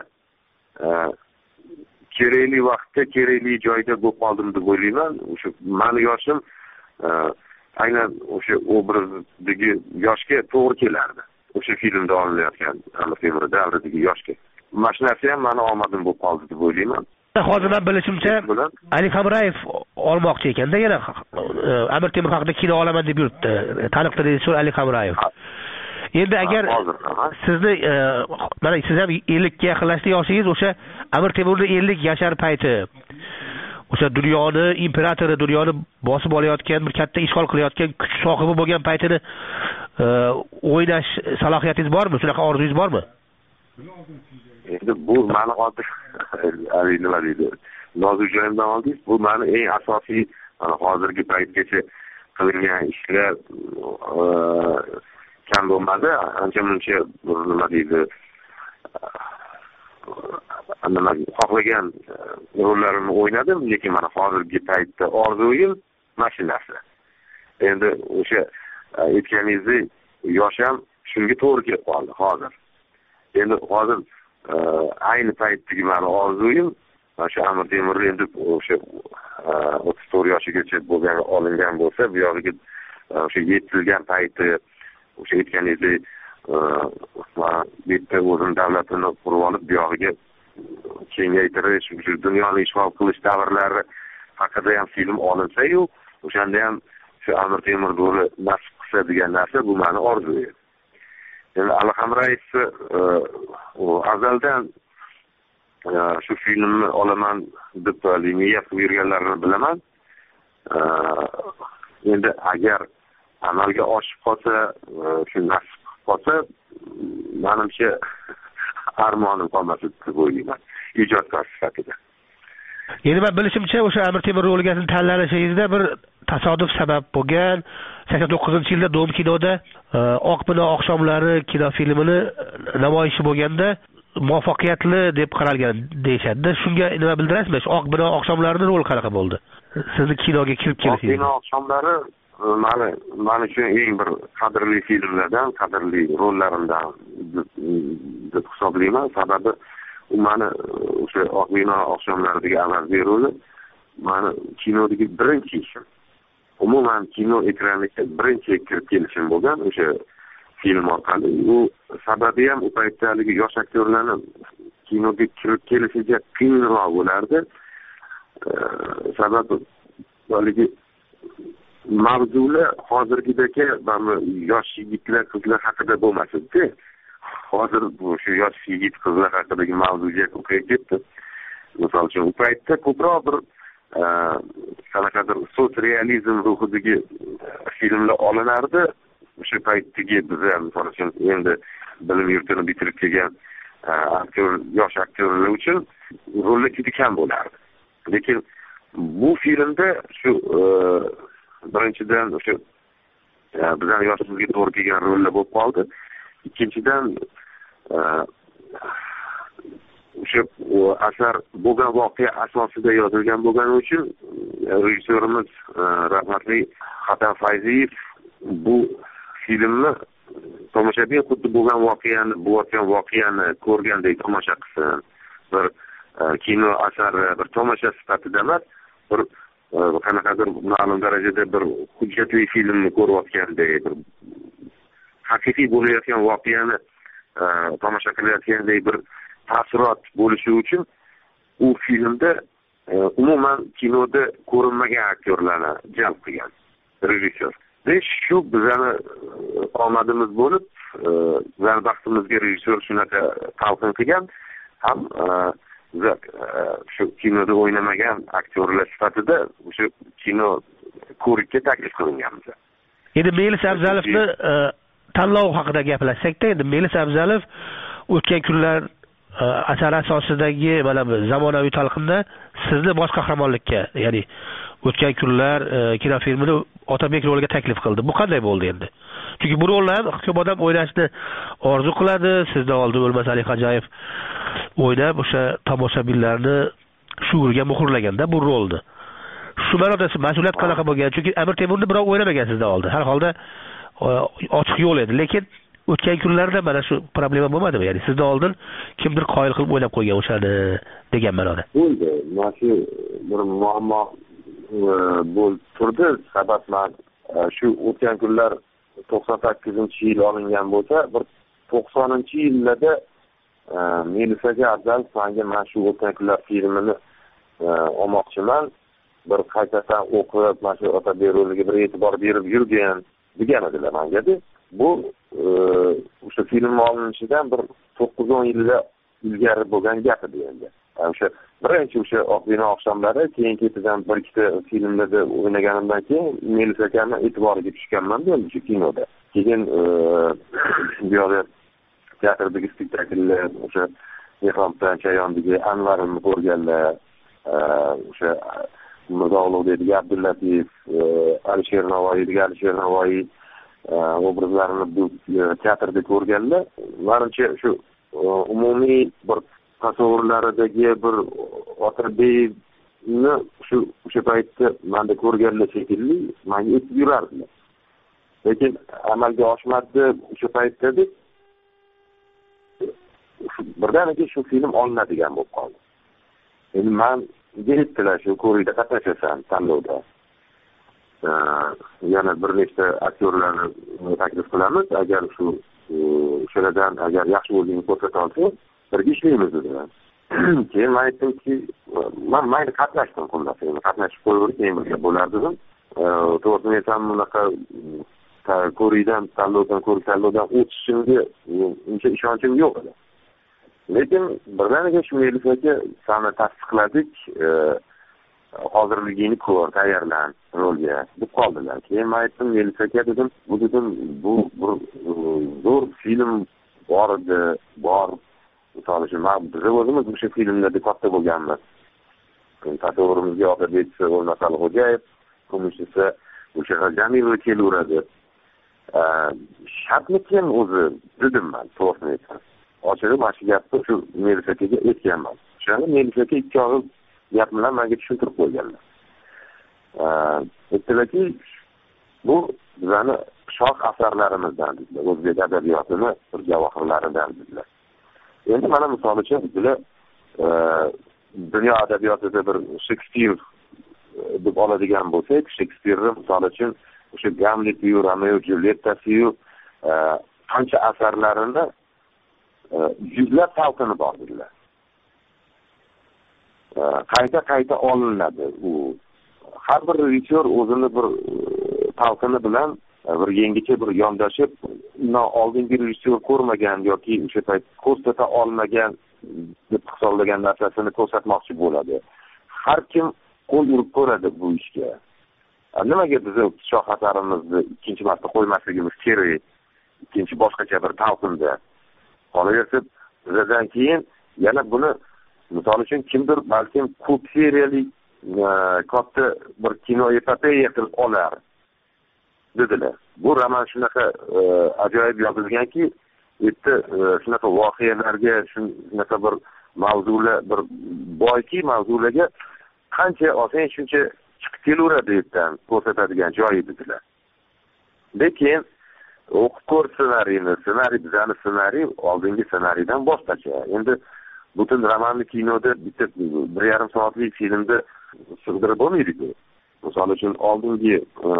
kerakli vaqtda, kerakli joyda bo'lib qoldim deb o'ylayman. O'sha meni yoshim aynan o'sha obrazdagi yoshga to'g'ri kelardi. O'sha filmda olinayotgan Amir Temur davridagi yoshga. Mana shu narsa ham meni omadim bo'lib qoldi deb o'ylayman. Hozir men bilishimcha Ali Hamrayev olmoqchi ekanda, yana Amir Temur haqida kino olaman deb yuribdi. Taniqli rejissyor Ali Hamrayev. Endi agar sizni mana siz ham ellikka yaqinlashdi yoshingiz, o'sha Amir Temurning ellik yashar payti. o'sha dunyoni imperatori, dunyoni bosib olayotgan, bir katta ishg'ol qilayotgan kuch sohibi bo'lgan paytini o'ynash salohiyatingiz bormi? Shunaqa orzungiz bormi? Endi bu mani hozir nima deydi? Nozik joyimdan oldingiz, bu mani eng asosiy mana hozirgi paytgacha qilingan ishlar kam bo'lmadi. Ancha muncha nima deydi? Nima xohlagan rollarimni o'ynadim, lekin mana hozirgi paytda orzuim mashinasi. Endi o'sha aytganingizdek, yosh ham shunga to'g'ri kelib qoldi hozir. Endi hozir ayni paytdagi mani orzuim o'sha Amir Temurni endi o'sha o'ttiz to'rt yoshigacha bo'lgan olingan bo'lsa, bu yog'iga o'sha yetilgan payti o'sha aytganingizdek bitta o'zini davlatini qurib olib, bu yog'iga kengaytirish, dunyoni ishg'ol qilish davrlari haqida ham film olinsa-yu, o'shanda ham shu Amir Temur ro'li nasib qilsa degan narsa bu mani orzuyim. Endi Alham Rais azaldan shu filmni olaman deb niyat qilib yurganlarini bilaman. Endi agar amalga oshib qolsa, shu nasib qolsa, menimcha armonim qolmasa deb o'ylayman, ijodkor sifatida. Endi men bilishimcha, o'sha Amir Temur ro'liga tanlanishingizda bir tasodif sabab bo'lgan. sakson to'qqizinchi yilda Dom kinoda Oq bino oqshomlari kinofilmini namoyishi bo'lganda muvaffaqiyatli deb qaralgan deyishadi. Shunga nima bildirasizmi? Oq bino oqshomlarining roli qanaqa bo'ldi? Sizni kinoga kirib kelishingiz. Oq bino oqshomlari mani men uchun eng bir qadrli filmlardan, qadrli rollarimdan deb hisoblayman. Sababi u mani o'sha Oq bino oqshomlaridagi avvalgi roli mani kinodagi birinchi ishim. Umuman kino ekraniga birinchi kirib kelishim bo'lgan o'sha film orqali. U sababi ham u paytdagi yosh aktyorlarni kinoga kirib kelishiga qiyinroq bo'lardi. Sababi haligi mavzular hozirgidagi yosh yigitlar, qizlar haqida bo'lmas edi. Hozir bu shu yosh yigit, qizlar haqidagi mavzuga ko'payib ketdi. Misol uchun u paytda ko'proq bir qanaqadir sotsrealizm ruhidagi filmlar olinardi. O'sha paytdagi bizlar misol uchun endi bilim yurtini bitirib kelgan aktyor, yosh aktyorlar uchun rollar juda kam bo'lardi. Lekin bu filmda shu birinchidan o'sha bizning yoshimizga to'g'ri kelgan rollar bo'lib qoldi. Ikkinchidan o'sha asar bo'lgan voqea asosida yozilgan bo'lgani uchun rejissyorimiz rahmatli Xatan Fayziyev bu filmni tomoshabin xuddi bo'lgan voqeani, bo'layotgan voqeani ko'rgandek tomosha qilsin. Bir kino asari, bir tomosha sifatida emas, bir qanaqadir ma'lum darajada bir hujjatli filmni ko'rayotgandek, bir haqiqiy bo'layotgan voqeani tomosha qilayotgandek bir taassurot bo'lishi uchun u filmda umuman kinoda ko'rinmagan aktyorlarni jalb qilgan rejissyor. Ve shu bizani omadimiz bo'lib, bizani baxtimizga rejissyor shunaqa talqin qilgan, ham shu kinoda o'ynamagan aktyorlar sifatida o'sha kino ko'rikka taklif qilinganmiz. Endi Melis Abzalovni tanlov haqida gaplashsak-da, endi Melis Abzalov o'tgan kunlar asar asosidagi mana bu zamonaviy talqinda sizni bosh qahramonlikka, ya'ni o'tgan kunlar kinofilmini Otabek roliga taklif qildi. Bu qanday bo'ldi endi? Chunki bu rolni ham ko'p odam o'ynashni orzu qiladi. Sizda oldin O'lmas Ali Xo'jayev o'ynab o'sha tomoshabinlarni shuuriga muhrlaganda bu rolni. Shu ma'noda mas'uliyat qanaqa bo'lgan? Chunki Amir Temurni birov o'ynamagan sizda oldin. Har holda ochiq yo'l edi, lekin o'tgan kunlarda mana shu problema bo'lmadimi? Ya'ni sizda oldin kimdir qoyil qilib o'ynab qo'ygan o'shani degan ma'noda. Bo'ldi. Mana shu bir muammo bo'lib turdi. Sabab men shu o'tgan kunlar to'qson sakkizinchi yil olingan bo'lsa, bir to'qsoninchi yillarda Melisaga Abzal menga mana shu o'tgan kunlar filmini olmoqchiman. Bir qaytadan o'qib, mana shu Otabek roliga bir e'tibor berib yurgan degan edilar menga-da. Bu o'sha film olinishidan bir to'qqiz o'n yilda ilgari bo'lgan gap edi endi. o'sha birinchi o'sha Oqbino oqshomlari keyin ketidan bir ikkita filmlarda o'ynaganimdan keyin Melis akani e'tiboriga tushganman endi shu kinoda. Keyin bu yoqda teatrdagi spektakllar o'sha Mehrombdan Chayondagi Anvarimni ko'rganlar, o'sha Mirzo-Ulug'bekdagi Abdullatif, Alisher Navoiydagi Alisher Navoiy obrazlarini bu teatrda ko'rganlar. Menimcha shu umumiy bir tasavvurlaridagi bir Otabekni shu o'sha paytda menda ko'rganlar shekilli menga o'tib yurardilar. Lekin amalga oshmadi o'sha paytda deb birdaniga shu film olinadigan bo'lib qoldi. Endi men deyaptilar shu ko'rida qatnashasan tanlovda. Yana bir nechta aktyorlarni taklif qilamiz. Agar shu o'shalardan agar yaxshi o'zini ko'rsata olsa, birga ishlaymiz dedilar. Keyin men aytdimki, men mayli qatnashdim xullas. Endi qatnashib qo'yaverib, keyin birga bo'lardim. To'g'risini aytsam, bunaqa ko'riydan tanlovdan ko'rik tanlovdan o'tishimga uncha ishonchim yo'q edi. Lekin birdaniga shu Melis aka sani tasdiqladik, hozirligingni ko'r, tayyorlan rolga deb qoldilar. Keyin men aytdim, Melis aka dedim, bu dedim bu bir zo'r film bor edi, bor. Misol uchun biz o'zimiz o'sha filmlarda katta bo'lganmiz. Tasavvurimizga Otabek O'rnaqalxo'jayev, ko'mishchisi o'sha Jamilova kelaveradi. Shartmikin o'zi dedim men, to'g'risini aytsam. Ochig'i mana shu gapni shu Melis akaga aytganman. O'shanda Melis aka ikki og'iz gap bilan menga tushuntirib qo'yganlar. Aytdilarki, bu bizani shoh asarlarimizdan dedilar, o'zbek adabiyotini bir javohirlaridan dedilar. Endi mana misol uchun bizlar dunyo adabiyotida bir Shekspir deb oladigan bo'lsak, Shekspirni misol uchun o'sha Gamlet-yu, Romeo Juliettasi-yu qancha asarlarini yuzlab talqini bor dedilar. Qayta-qayta olinadi. U har bir rejissyor o'zini bir talqini bilan bir yangicha bir yondashib, undan oldingi rejissyor ko'rmagan yoki o'sha payt ko'rsata olmagan deb hisoblagan narsasini ko'rsatmoqchi bo'ladi. Har kim qo'l urib ko'radi bu ishga. Nimaga biz shoh asarimizni ikkinchi marta qo'ymasligimiz kerak? Ikkinchi boshqacha bir talqinda. Qolaversa, bizdan keyin yana buni misol uchun kimdir balkim ko'p seriyali katta bir kino epopeya qilib olar dedilar. Bu roman shunaqa ajoyib yozilganki, yerda shunaqa voqealarga, shunaqa bir mavzular, bir boyki mavzularga qancha olsang shuncha chiqib kelaveradi yerdan ko'rsatadigan joyi dedilar. Lekin o'qib ko'r ssenariyni, ssenariy bizani ssenariy oldingi ssenariydan boshqacha. Endi butun romanni kinoda bitta bir yarim soatlik filmda sig'dirib bo'lmaydi-ku. Misol uchun oldingi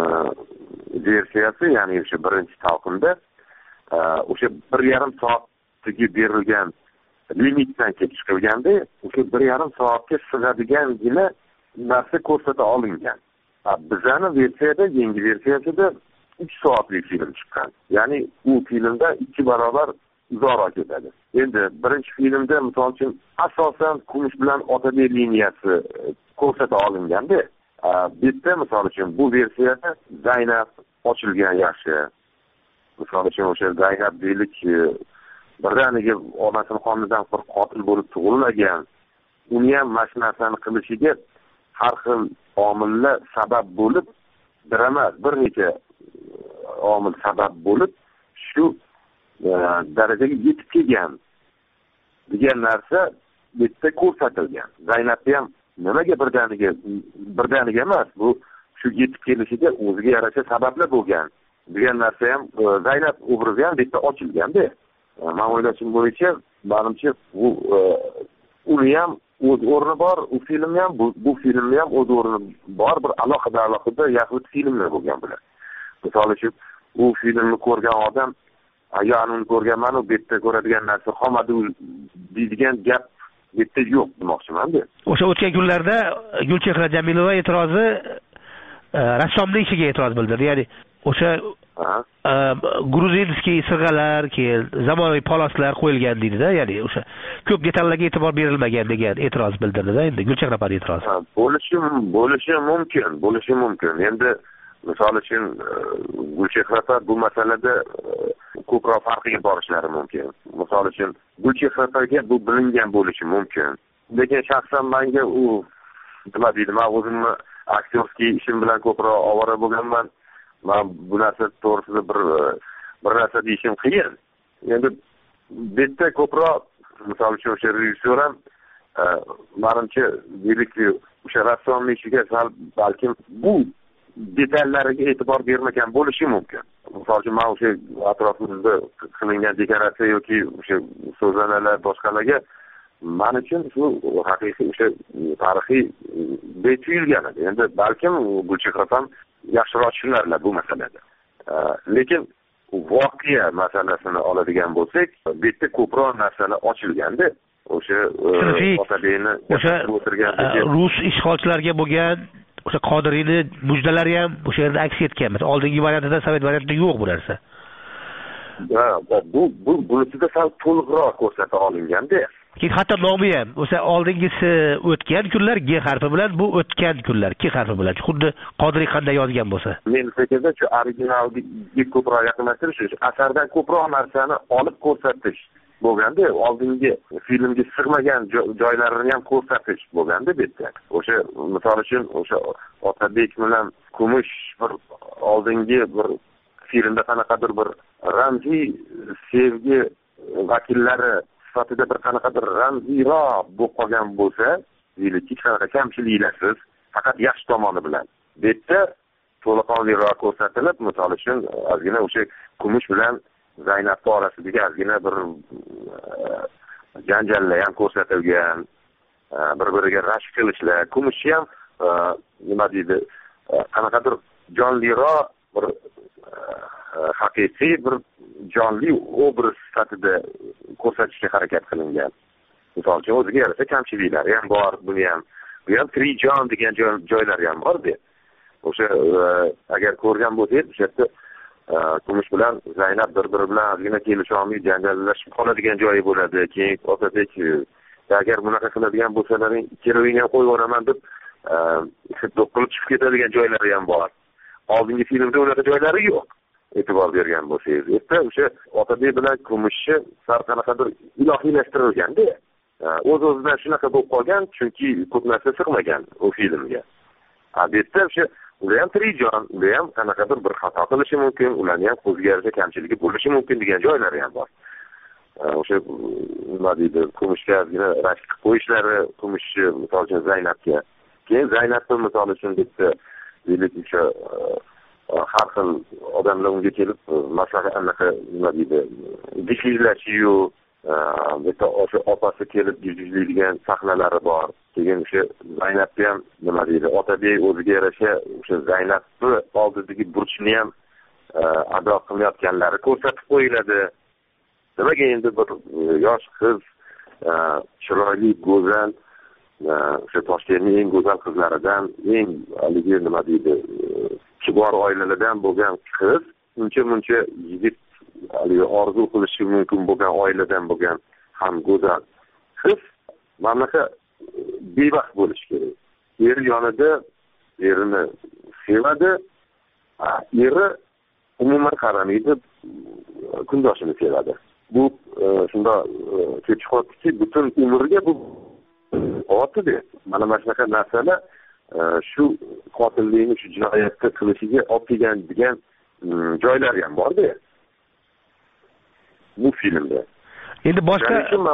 versiyasi, ya'ni o'sha birinchi talqinda o'sha bir yarim soatga berilgan limitdan kelib chiqilganda, o'sha bir yarim soatga sig'adigangina narsa ko'rsata olingan. Bizani versiyada, yangi versiyasida uch soatlik film chiqqan. Ya'ni u filmda ikki barobar uzoqroq ketadi. Endi birinchi filmda misol uchun asosan Kumush bilan Otabek liniyasi ko'rsata olinganda, bitta misol uchun bu versiyada Zaynab ochilgan yaxshi. Misol uchun o'sha Zaynab deylik birdaniga onasini qonidan bir qotil bo'lib tug'ilmagan, uni ham mana shu narsani qilishiga har xil omillar sabab bo'lib, bir emas, bir necha omil sabab bo'lib shu darajaga yetib kelgan degan narsa bitta ko'rsatilgan. Zaynabni ham nimaga birdaniga birdaniga emas, bu shu yetib kelishiga o'ziga yarasha sabablar bo'lgan degan narsa ham Zaynab obrazi ham bitta ochilganda. Men o'ylashim bo'yicha, menimcha bu uni ham o'z o'rni bor, u filmni ham bu, bu filmni ham o'z o'rni bor, bir alohida alohida yaxlit filmlar bo'lgan bular. Misol uchun u filmni ko'rgan odam ayolini ko'rganman, u bitta ko'radigan narsa qolmadi deydigan gap bitta yo'q demoqchiman-da. O'sha o'tgan kunlarda Gulchehra Jamilova e'tirozi rassomning ishiga e'tiroz bildirdi. Ya'ni o'sha gruzinskiy sirg'alar, keyin zamonaviy poloslar qo'yilgan deydi-da, ya'ni o'sha ko'p detallarga e'tibor berilmagan degan e'tiroz bildirdi-da, endi Gulchehra opani e'tirozi. Bo'lishi bo'lishi mumkin, bo'lishi mumkin. Endi misol uchun Gulchehra opa bu masalada ko'proq farqiga borishlari mumkin. Misol uchun Gulchehra opaga bu bilingan bo'lishi mumkin. Lekin shaxsan menga u nima deydi, men o'zimni aktyorskiy ishim bilan ko'proq ovora bo'lganman. Men bu narsa to'g'risida bir bir narsa deyishim qiyin. Endi bu yerda ko'proq misol uchun o'sha rejissyor ham menimcha deylikki o'sha rassomning ishiga balkim bu detallariga e'tibor bermagan bo'lishi mumkin. Misol uchun men o'sha atrofimizda qilingan dekoratsiya yoki o'sha so'zanalar boshqalarga men uchun shu haqiqiy o'sha tarixiy betuyilgan edi. Endi balkim Gulchehra ham yaxshiroq tushunarlar bu masalada. Lekin voqea masalasini oladigan bo'lsak, bu yerda ko'proq narsalar ochilganda o'sha Otabekni o'sha rus ishg'olchilarga bo'lgan o'sha Qodiriyni mujdalari ham o'sha yerda aks etgan. Oldingi variantida, Sovet variantida yo'q bu narsa. Bu bu bunisida sal to'liqroq ko'rsata olinganda. Keyin hatto nomi ham o'sha oldingisi o'tgan kunlar G harfi bilan, bu o'tgan kunlar K harfi bilan. Xuddi Qodiriy qanday yozgan bo'lsa. Men fikrda shu originalga ko'proq yaqinlashtirish, asardan ko'proq narsani olib ko'rsatish bo'lganda, oldingi filmga sig'magan joylarini ham ko'rsatish bo'lganda bu yerda. O'sha misol uchun o'sha Otabek bilan Kumush bir oldingi bir filmda qanaqadir bir ramziy sevgi vakillari sifatida bir qanaqadir ramziyroq bo'lib qolgan bo'lsa, deylik, hech qanaqa kamchiliklarsiz, faqat yaxshi tomoni bilan. Bu yerda to'laqonliroq ko'rsatilib, misol uchun ozgina o'sha Kumush bilan Zaynab orasidagi ozgina bir janjallar ham ko'rsatilgan, bir-biriga rashk qilishlar. Kumush ham nima deydi, qanaqadir jonliroq bir haqiqiy bir jonli obraz sifatida ko'rsatishga harakat qilingan. Misol uchun o'ziga yarasha kamchiliklari ham bor, buni ham, bu ham trijon degan joylari ham bor-da. O'sha agar ko'rgan bo'lsangiz, o'sha yerda Kumush bilan Zaynab bir-biri bilan ozgina kelisholmay janjallashib qoladigan joyi bo'ladi. Keyin Otabek agar bunaqa qiladigan bo'lsalaring, keravingni ham qo'yib yuboraman deb xuddi qilib chiqib ketadigan joylari ham bor. Oldingi filmda unaqa joylari yo'q. E'tibor bergan bo'lsangiz, erta o'sha Otabek bilan Kumushni sar qanaqadir ilohiylashtirilganda, o'z-o'zidan shunaqa bo'lib qolgan, chunki ko'p narsa sig'magan u filmga. Albatta o'sha ular ham trijon, ular ham qanaqadir bir xato qilishi mumkin, ularning ham o'ziga yarasha kamchiligi bo'lishi mumkin degan joylari ham bor. O'sha nima deydi, Kumushga ozgina rashk qilib qo'yishlari, Kumushni misol uchun Zaynabga, keyin Zaynabni misol uchun bitta deylik o'sha har xil odamlar unga kelib maslahat anaqa nima deydi, dishizlashi-yu, bitta o'sha opasi kelib jujjiydigan sahnalari bor. Keyin o'sha Zaynabni ham nima deydi, Otabek o'ziga yarasha o'sha Zaynabni oldidagi burchni ham ado qilayotganlari ko'rsatib qo'yiladi. Demak, endi bir yosh qiz, chiroyli, go'zal, o'sha Toshkentning eng go'zal qizlaridan, eng haligi nima deydi, kibor oilalardan bo'lgan qiz, uncha-muncha yigit haligi orzu qilishi mumkin bo'lgan oiladan bo'lgan ham go'zal qiz, mamlakat bebaxt bo'lishi kerak. Eri yonida erini sevadi, eri umuman qaramaydi, kundoshini sevadi. Bu shunda kechib qolibdiki, butun umrga bu otdi. Mana mana shunaqa narsalar shu qotillikni shu jinoyatni qilishiga olib kelgan degan joylari ham bor-da. Bu filmda. Endi boshqa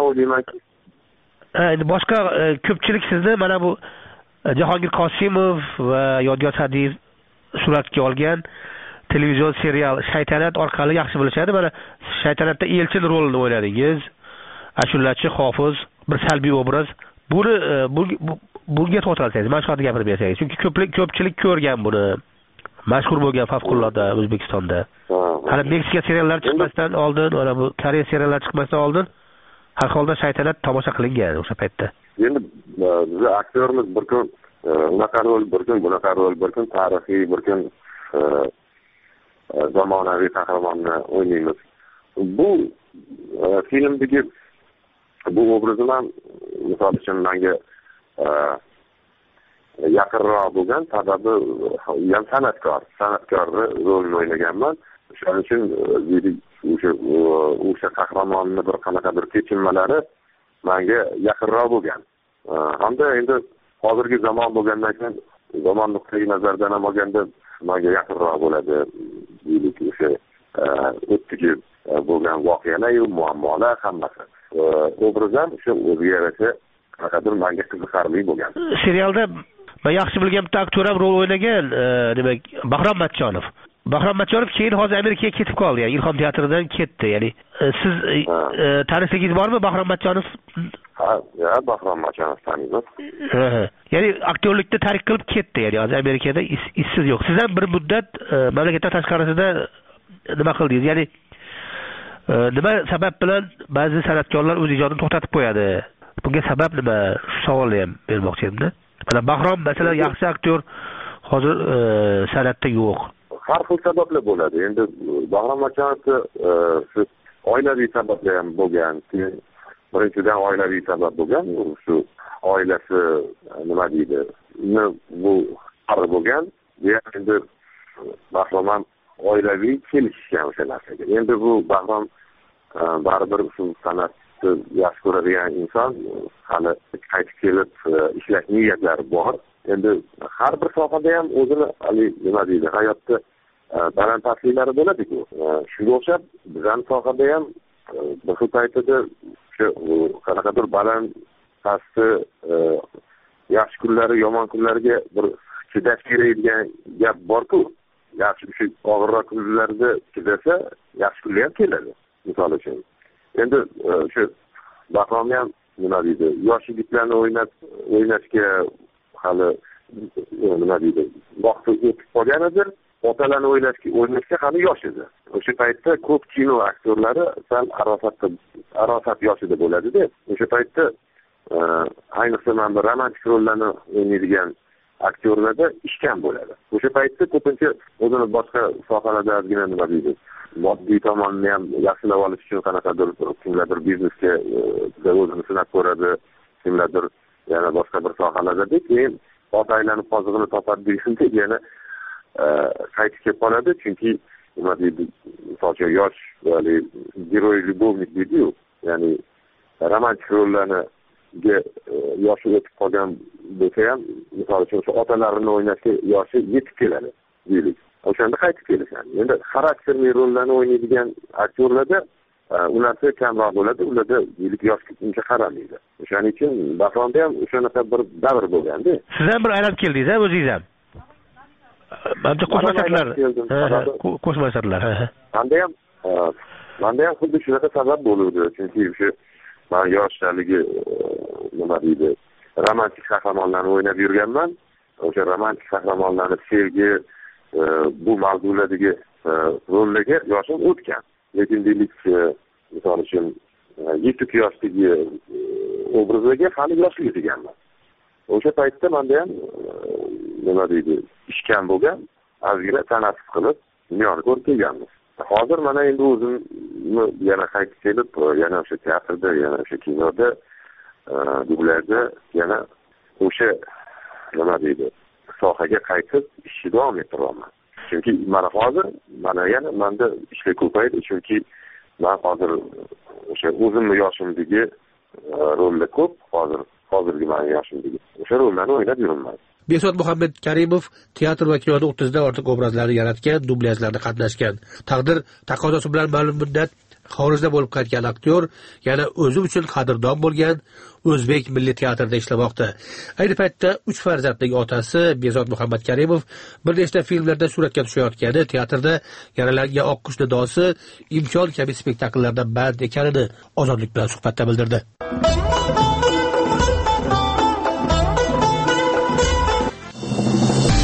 endi boshqa ko'pchilik sizni mana bu Jahongir Qosimov va Yodgor Sa'diyev suratga olgan televizion serial Shaytanat orqali yaxshi bilishadi. Mana Shaytanatda elchin rolini o'ynadingiz. Ashulachi, hofiz, bir salbiy obraz. Buni bunga to'xtalsangiz, mashhur gapirib bersangiz. Chunki ko'plik ko'pchilik ko'rgan buni. Mashhur bo'lgan favqulodda O'zbekistonda. Hali Meksika seriallari chiqmasdan oldin, mana bu Koreya seriallari chiqmasdan oldin har holda Shaytanat tomosha qilingan o'sha paytda. Endi biz aktyorimiz bir kun unaqa rol, bir kun bunaqa rol, bir kun tarixiy, bir kun zamonaviy qahramonni o'ynaymiz. Bu filmdagi bu obrazim ham misol uchun menga yaqinroq bo'lgan, sababi ham san'atkor, san'atkorni rolini o'ynaganman. Shuning uchun o'sha o'sha qahramonni bir qanaqadir kechinmalari menga yaqinroq bo'lgan. Hamda endi hozirgi zamon bo'lgandan keyin zamon nuqtai nazaridan ham olganda menga yaqinroq bo'ladi. Deylik o'sha o'tdagi bo'lgan voqealar, muammolar hammasi. Obrazim shu o'ziga yarasha qanaqadir menga qiziqarli bo'lgan. Serialda men yaxshi bilgan bitta aktyor ham rol o'ynagan, demak, Bahrom Matchonov. Bahrom Matchonov keyin hozir Amerikaga ketib qoldi, ya'ni Ilhom teatridan ketdi. Ya'ni siz tanishligingiz bormi Bahrom Matchonov? Ha, ya Bahrom Matchonov taniyman. Ya'ni aktyorlikda tark qilib ketdi, ya'ni hozir Amerikada izsiz yo'q. Siz ham bir muddat mamlakatdan tashqarisida nima qildingiz? Ya'ni nima sabab bilan ba'zi san'atkorlar o'z ijodini to'xtatib qo'yadi? Bunga sabab nima? Shu savolni ham bermoqchi edim. Mana Bahrom masalan yaxshi aktyor, hozir san'atda yo'q. Har xil sabablar bo'ladi. Endi Bahrom Matchonovga shu oilaviy sabablar ham bo'lgan. Birinchidan oilaviy sabab bo'lgan, shu oilasi nima deydi, bu qari bo'lgan. Endi Bahrom ham oilaviy kelishgan o'sha narsaga. Endi bu Bahrom baribir shu san'atni yaxshi ko'radigan inson, hali qaytib kelib ishlash niyatlari bor. Endi har bir sohada ham o'zini nima deydi, hayotda baland pastliklari bo'ladi-ku. Shunga o'xshab bizning sohada ham bir xil paytida shu qanaqadir baland pasti yaxshi kunlari, yomon kunlarga bir chidash kerak degan gap bor-ku. Yaxshi shu og'irroq kunlarda chidasa, yaxshi kunlar ham keladi. Misol uchun. Endi shu Bahrom ham nima deydi, yosh yigitlarni o'ynab o'ynashga hali nima deydi, vaqti o'tib qolganidir. Otalarni o'ylashga o'ynashga hali yosh edi. O'sha paytda ko'p kino aktyorlari sal arosatda arosat yoshida bo'ladi-da. O'sha paytda ayniqsa mana romantik rollarni o'ynaydigan aktyorlarda ish kam bo'ladi. O'sha paytda ko'pincha o'zini boshqa sohalarda ozgina nima deydi, moddiy tomonni ham yaxshilab olish uchun qanaqadir kimlardir biznesga o'zini sinab ko'radi, kimlardir yana boshqa bir sohalarda, keyin ot aylanib qozig'ini topadi deganda yana qaytib kelib qoladi, chunki nima deydi, misol yosh vali giroy любовник deydi-yu, ya'ni romantik rollarga yoshi o'tib qolgan bo'lsa ham, misol uchun shu otalarini o'ynashga yoshi yetib keladi deylik. O'shanda qaytib kelishadi. Endi xarakterli rollarni o'ynaydigan aktyorlarda ularga kamroq bo'ladi, ularda deylik yoshga uncha qaramaydi. O'shaning uchun Bahromda ham o'shanaqa bir davr bo'lganda. Siz ham bir aylab keldingiz, ha, o'zingiz ham. Menimcha qo'shmasatlar. Qo'shmasatlar. Menda ham menda ham xuddi shunaqa sabab bo'ldi, chunki o'sha men yoshligi nima deydi, romantik qahramonlarni o'ynab yurganman. O'sha romantik qahramonlarni sevgi bu mavzulardagi rollarga yoshim o'tgan. Lekin deylik, misol uchun yetuk yoshdagi obrazlarga hali yoshlik deganman. O'sha paytda menda ham nima deydi, ish kam bo'lgan, ozgina tanaffus qilib dunyoni ko'rib kelganmiz. Hozir mana endi o'zimni yana qaytib kelib, yana o'sha teatrda, yana o'sha kinoda, dublyajda yana o'sha nima deydi, sohaga qaytib ishni davom ettiraman. Chunki mana hozir mana yana menda ishlar ko'paydi, chunki men hozir o'sha o'zimni yoshimdagi rollar ko'p, hozir hozirgi meni yoshimdagi o'sha rollarni o'ynab yuraman. Behzod Muhammad Karimov teatr va kinoda o'ttizdan ortiq obrazlarni yaratgan, dublyajlarda qatnashgan. Taqdir taqozosi bilan ma'lum muddat xorijda bo'lib qaytgan aktyor yana o'zi uchun qadrdon bo'lgan o'zbek milliy teatrida ishlamoqda. Ayni paytda uch farzandning otasi Behzod Muhammad Karimov bir nechta filmlarda suratga tushayotgani, teatrda yaralangan oqqush nidosi, imkon kabi spektakllardan band ekanini Ozodlik bilan suhbatda bildirdi.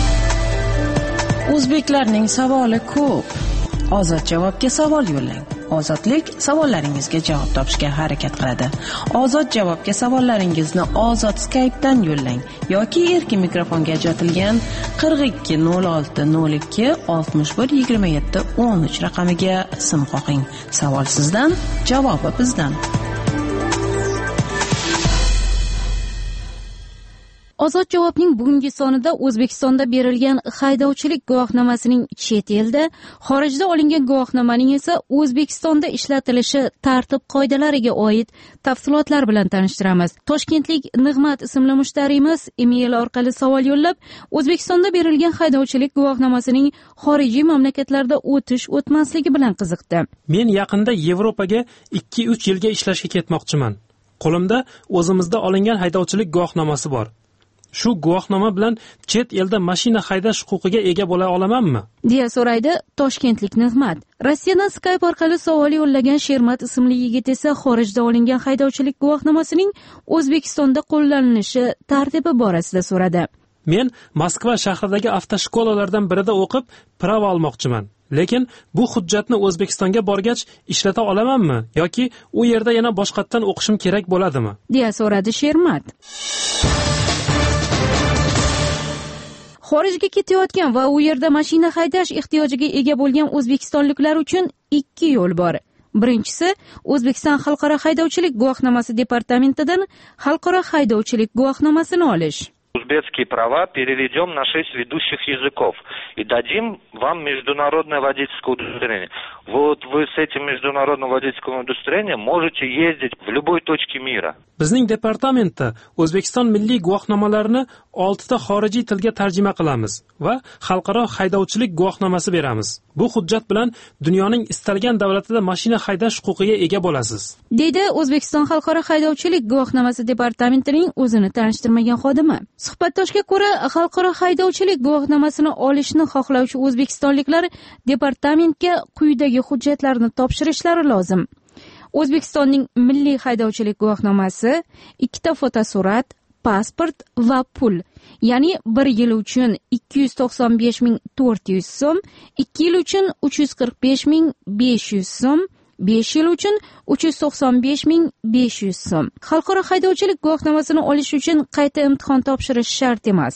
O'zbeklarning savoli ko'p. Ozod javobga savol yo'llang. Ozodlik savollaringizga javob topishga harakat qiladi. Ozod javobga savollaringizni Ozod Skype'dan yo'llang yoki erkin mikrofonga ajratilgan qirq ikki nol olti nol ikki oltmish bir yigirma yetti o'n uch raqamiga sim qoqing. Savol sizdan, javobi bizdan. Ozod javobning bugungi sonida O'zbekistonda berilgan haydovchilik guvohnomasining chet elda, xorijda olingan guvohnomaning esa O'zbekistonda ishlatilishi tartib-qoidalariga oid tafsilotlar bilan tanishtiramiz. Toshkentlik Nig'mat ismli mushtariyimiz email orqali savol yo'llab, O'zbekistonda berilgan haydovchilik guvohnomasining xorijiy mamlakatlarda o'tish o'tmasligi bilan qiziqdi. Men yaqinda Yevropaga ikki uch yilga ishlashga ketmoqchiman. Qo'limda o'zimizda olingan haydovchilik guvohnomasi bor. Shu guvohnoma bilan chet elda mashina haydash huquqiga ega bo'la olamanmi? deya so'raydi Toshkentlik Nig'mat. Rossiyadan Skype orqali savol yo'llagan Shermat ismli yigit esa xorijda olingan haydovchilik guvohnomasining O'zbekistonda qo'llanilishi tartibi borasida so'radi. Men Moskva shahridagi avtoshkolalardan birida o'qib, prava olmoqchiman. Lekin bu hujjatni O'zbekistonga borgach ishlata olamanmi yoki u yerda yana boshqatdan o'qishim kerak bo'ladimi? deya so'radi Shermat. Xorijga ketayotgan va u yerda mashina haydash ehtiyojiga ega bo'lgan o'zbekistonliklar uchun ikki yo'l bor. Birinchisi, O'zbekiston xalqaro haydovchilik guvohnomasi departamentidan xalqaro haydovchilik guvohnomasini olish. Узбекские права переведем на шесть ведущих языков и дадим вам международное водительское удостоверение. Вот вы с этим международным водительским удостоверением можете ездить в любой точке мира. Bizning departamentda O'zbekiston milliy guvohnomalarini olti ta xorijiy tilga tarjima qilamiz va xalqaro haydovchilik guvohnomasi beramiz. Bu hujjat bilan dunyoning istalgan davlatida mashina haydash huquqiga ega bo'lasiz. deydi O'zbekiston xalqaro haydovchilik guvohnomasi departamentining o'zini tanishtirmagan xodimi. Suhbatdoshga ko'ra, xalqaro haydovchilik guvohnomasini olishni xohlovchi o'zbekistonliklar departamentga quyidagi hujjatlarni topshirishlari lozim. O'zbekistonning milliy haydovchilik guvohnomasi, ikkita fotosurat, pasport va pul. Ya'ni bir yil uchun ikki yuz to'qson besh ming to'rt yuz so'm, ikki yil uchun uch yuz qirq besh ming besh yuz so'm, besh yil uchun uch yuz to'qson besh ming besh yuz so'm. Xalqaro haydovchilik guvohnomasini olish uchun qayta imtihon topshirish shart emas.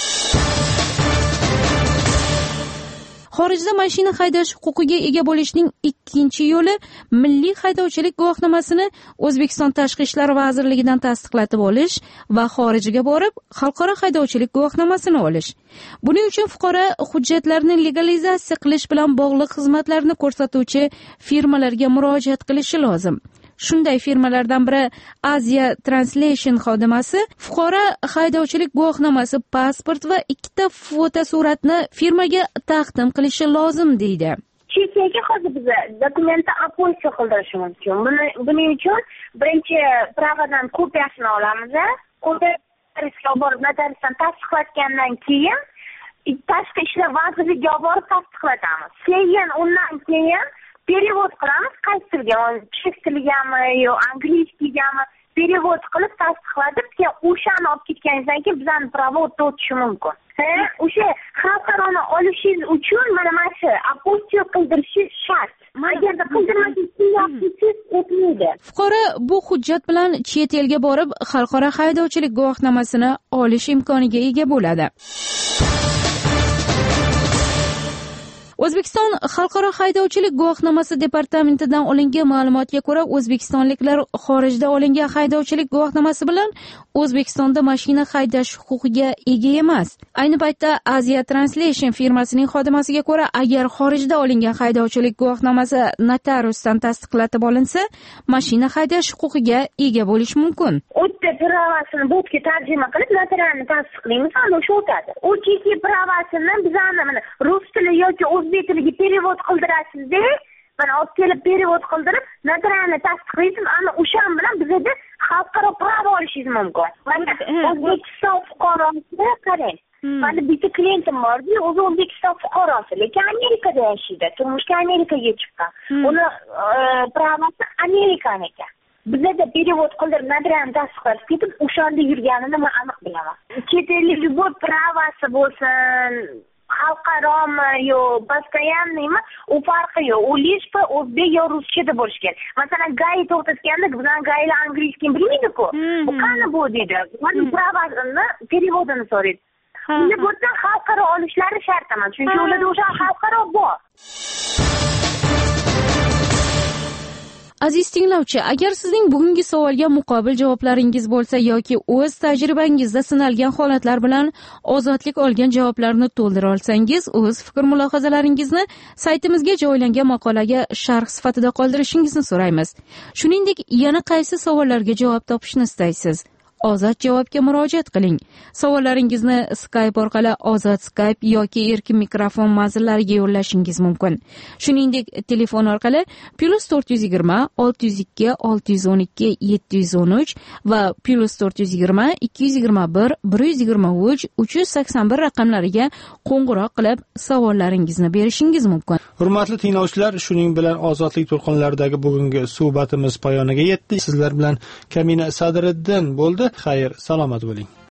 Xorijda mashina haydash huquqiga ega bo'lishning ikkinchi yo'li milliy haydovchilik guvohnomasini O'zbekiston Tashqi ishlar vazirligidan tasdiqlatib olish va xorijga borib xalqaro haydovchilik guvohnomasini olish. Buning uchun fuqaro hujjatlarni legalizatsiya qilish bilan bog'liq xizmatlarni ko'rsatuvchi firmalarga murojaat qilishi lozim. Shunday firmalardan biri Asia Translation xodimasi fuqaro haydovchilik guvohnomasi, pasport va ikkita fotosuratni firmaga taqdim qilishi lozim deydi. Chekiyaga hozir biz dokumentni apostiya qildirishi mumkin. Buning uchun birinchi pravadan kopiyasini olamiz. Kopiyasiga borib notariusdan tasdiqlatgandan keyin Tashqi ishlar vazirligiga borib tasdiqlatamiz. Keyin undan keyin perevod qilamiz, qaysi tilga, chet tiligami yo angliyskigami perevod qilib tasdiqlatib, keyin o'shani olib ketganingizdan keyin bizning prava o'tishi mumkin. O'sha xalqaroni olishingiz uchun mana mana shu apostiya qildirishingiz shart. Agarda qildirmasangiz o'tmaydi. Fuqaro bu hujjat bilan chet elga borib xalqaro haydovchilik guvohnomasini olish imkoniga ega bo'ladi. O'zbekiston xalqaro haydovchilik guvohnomasi departamentidan olingan ma'lumotga ko'ra, o'zbekistonliklar xorijda olingan haydovchilik guvohnomasi bilan O'zbekistonda mashina haydash huquqiga ega emas. Ayni paytda Asia Translation firmasining xodimasiga ko'ra, agar xorijda olingan haydovchilik guvohnomasi notariusdan tasdiqlatib olinsa, mashina haydash huquqiga ega bo'lish mumkin. O'tda pravasini bo'tga tarjima qilib notarialni tasdiqlaymiz, ana o'sha o'tadi. U cheki pravasini bizani mana rus tili yoki o'zbek tiliga perevod qildirasizda, mana olib kelib perevod qildirib, notarialni tasdiqlaysiz, ana o'sha bilan bizda xalqaro prava olishingiz mumkin. Mana O'zbekiston fuqarosi qarang. Mana bitta klientim bordi, o'zi O'zbekiston fuqarosi, lekin Amerikada yashaydi, turmushga Amerikaga chiqqan. Uni pravasi Amerikaniki. Bizda perevod qildirib notarialni tasdiqlab ketib, o'shanda yurganini men aniq bilaman. Chet ellik bu pravasi bo'lsin, xalqaromi yo постоянныйmi u farqi yo'q. U lishp o'zbek yo ruschada bo'lishi kerak. Masalan, gai to'xtatganda bizdan gailar angliskiy bilmaydi-ku. Bu qani bu deydi. Mana pravasini переводini so'raydi. Unda bo'lsa xalqaro olishlari shart emas. Chunki ularda o'sha xalqaro bor. Aziz tinglovchi, agar sizning bugungi savolga muqobil javoblaringiz bo'lsa yoki o'z tajribangizda sinalgan holatlar bilan ozodlik olgan javoblarni to'ldira olsangiz, o'z fikr mulohazalaringizni saytimizga joylangan maqolaga sharh sifatida qoldirishingizni so'raymiz. Shuningdek, yana qaysi savollarga javob topishni istaysiz? Ozod javobga murojaat qiling. Savollaringizni Skype orqali Ozod Skype yoki erkin mikrofon manzillariga yo'llashingiz mumkin. Shuningdek, telefon orqali plus to'rt yuz yigirma olti yuz ikki olti yuz o'n ikki yetti yuz o'n uch va plus to'rt yuz yigirma ikki yuz yigirma bir bir yuz yigirma uch uch yuz sakson bir raqamlariga qo'ng'iroq qilib savollaringizni berishingiz mumkin. Hurmatli tinglovchilar, shuning bilan ozodlik to'lqinlaridagi bugungi suhbatimiz poyoniga yetdi. Sizlar bilan Kamina Sadriddin bo'ldi. Xayr, salomat bo'ling.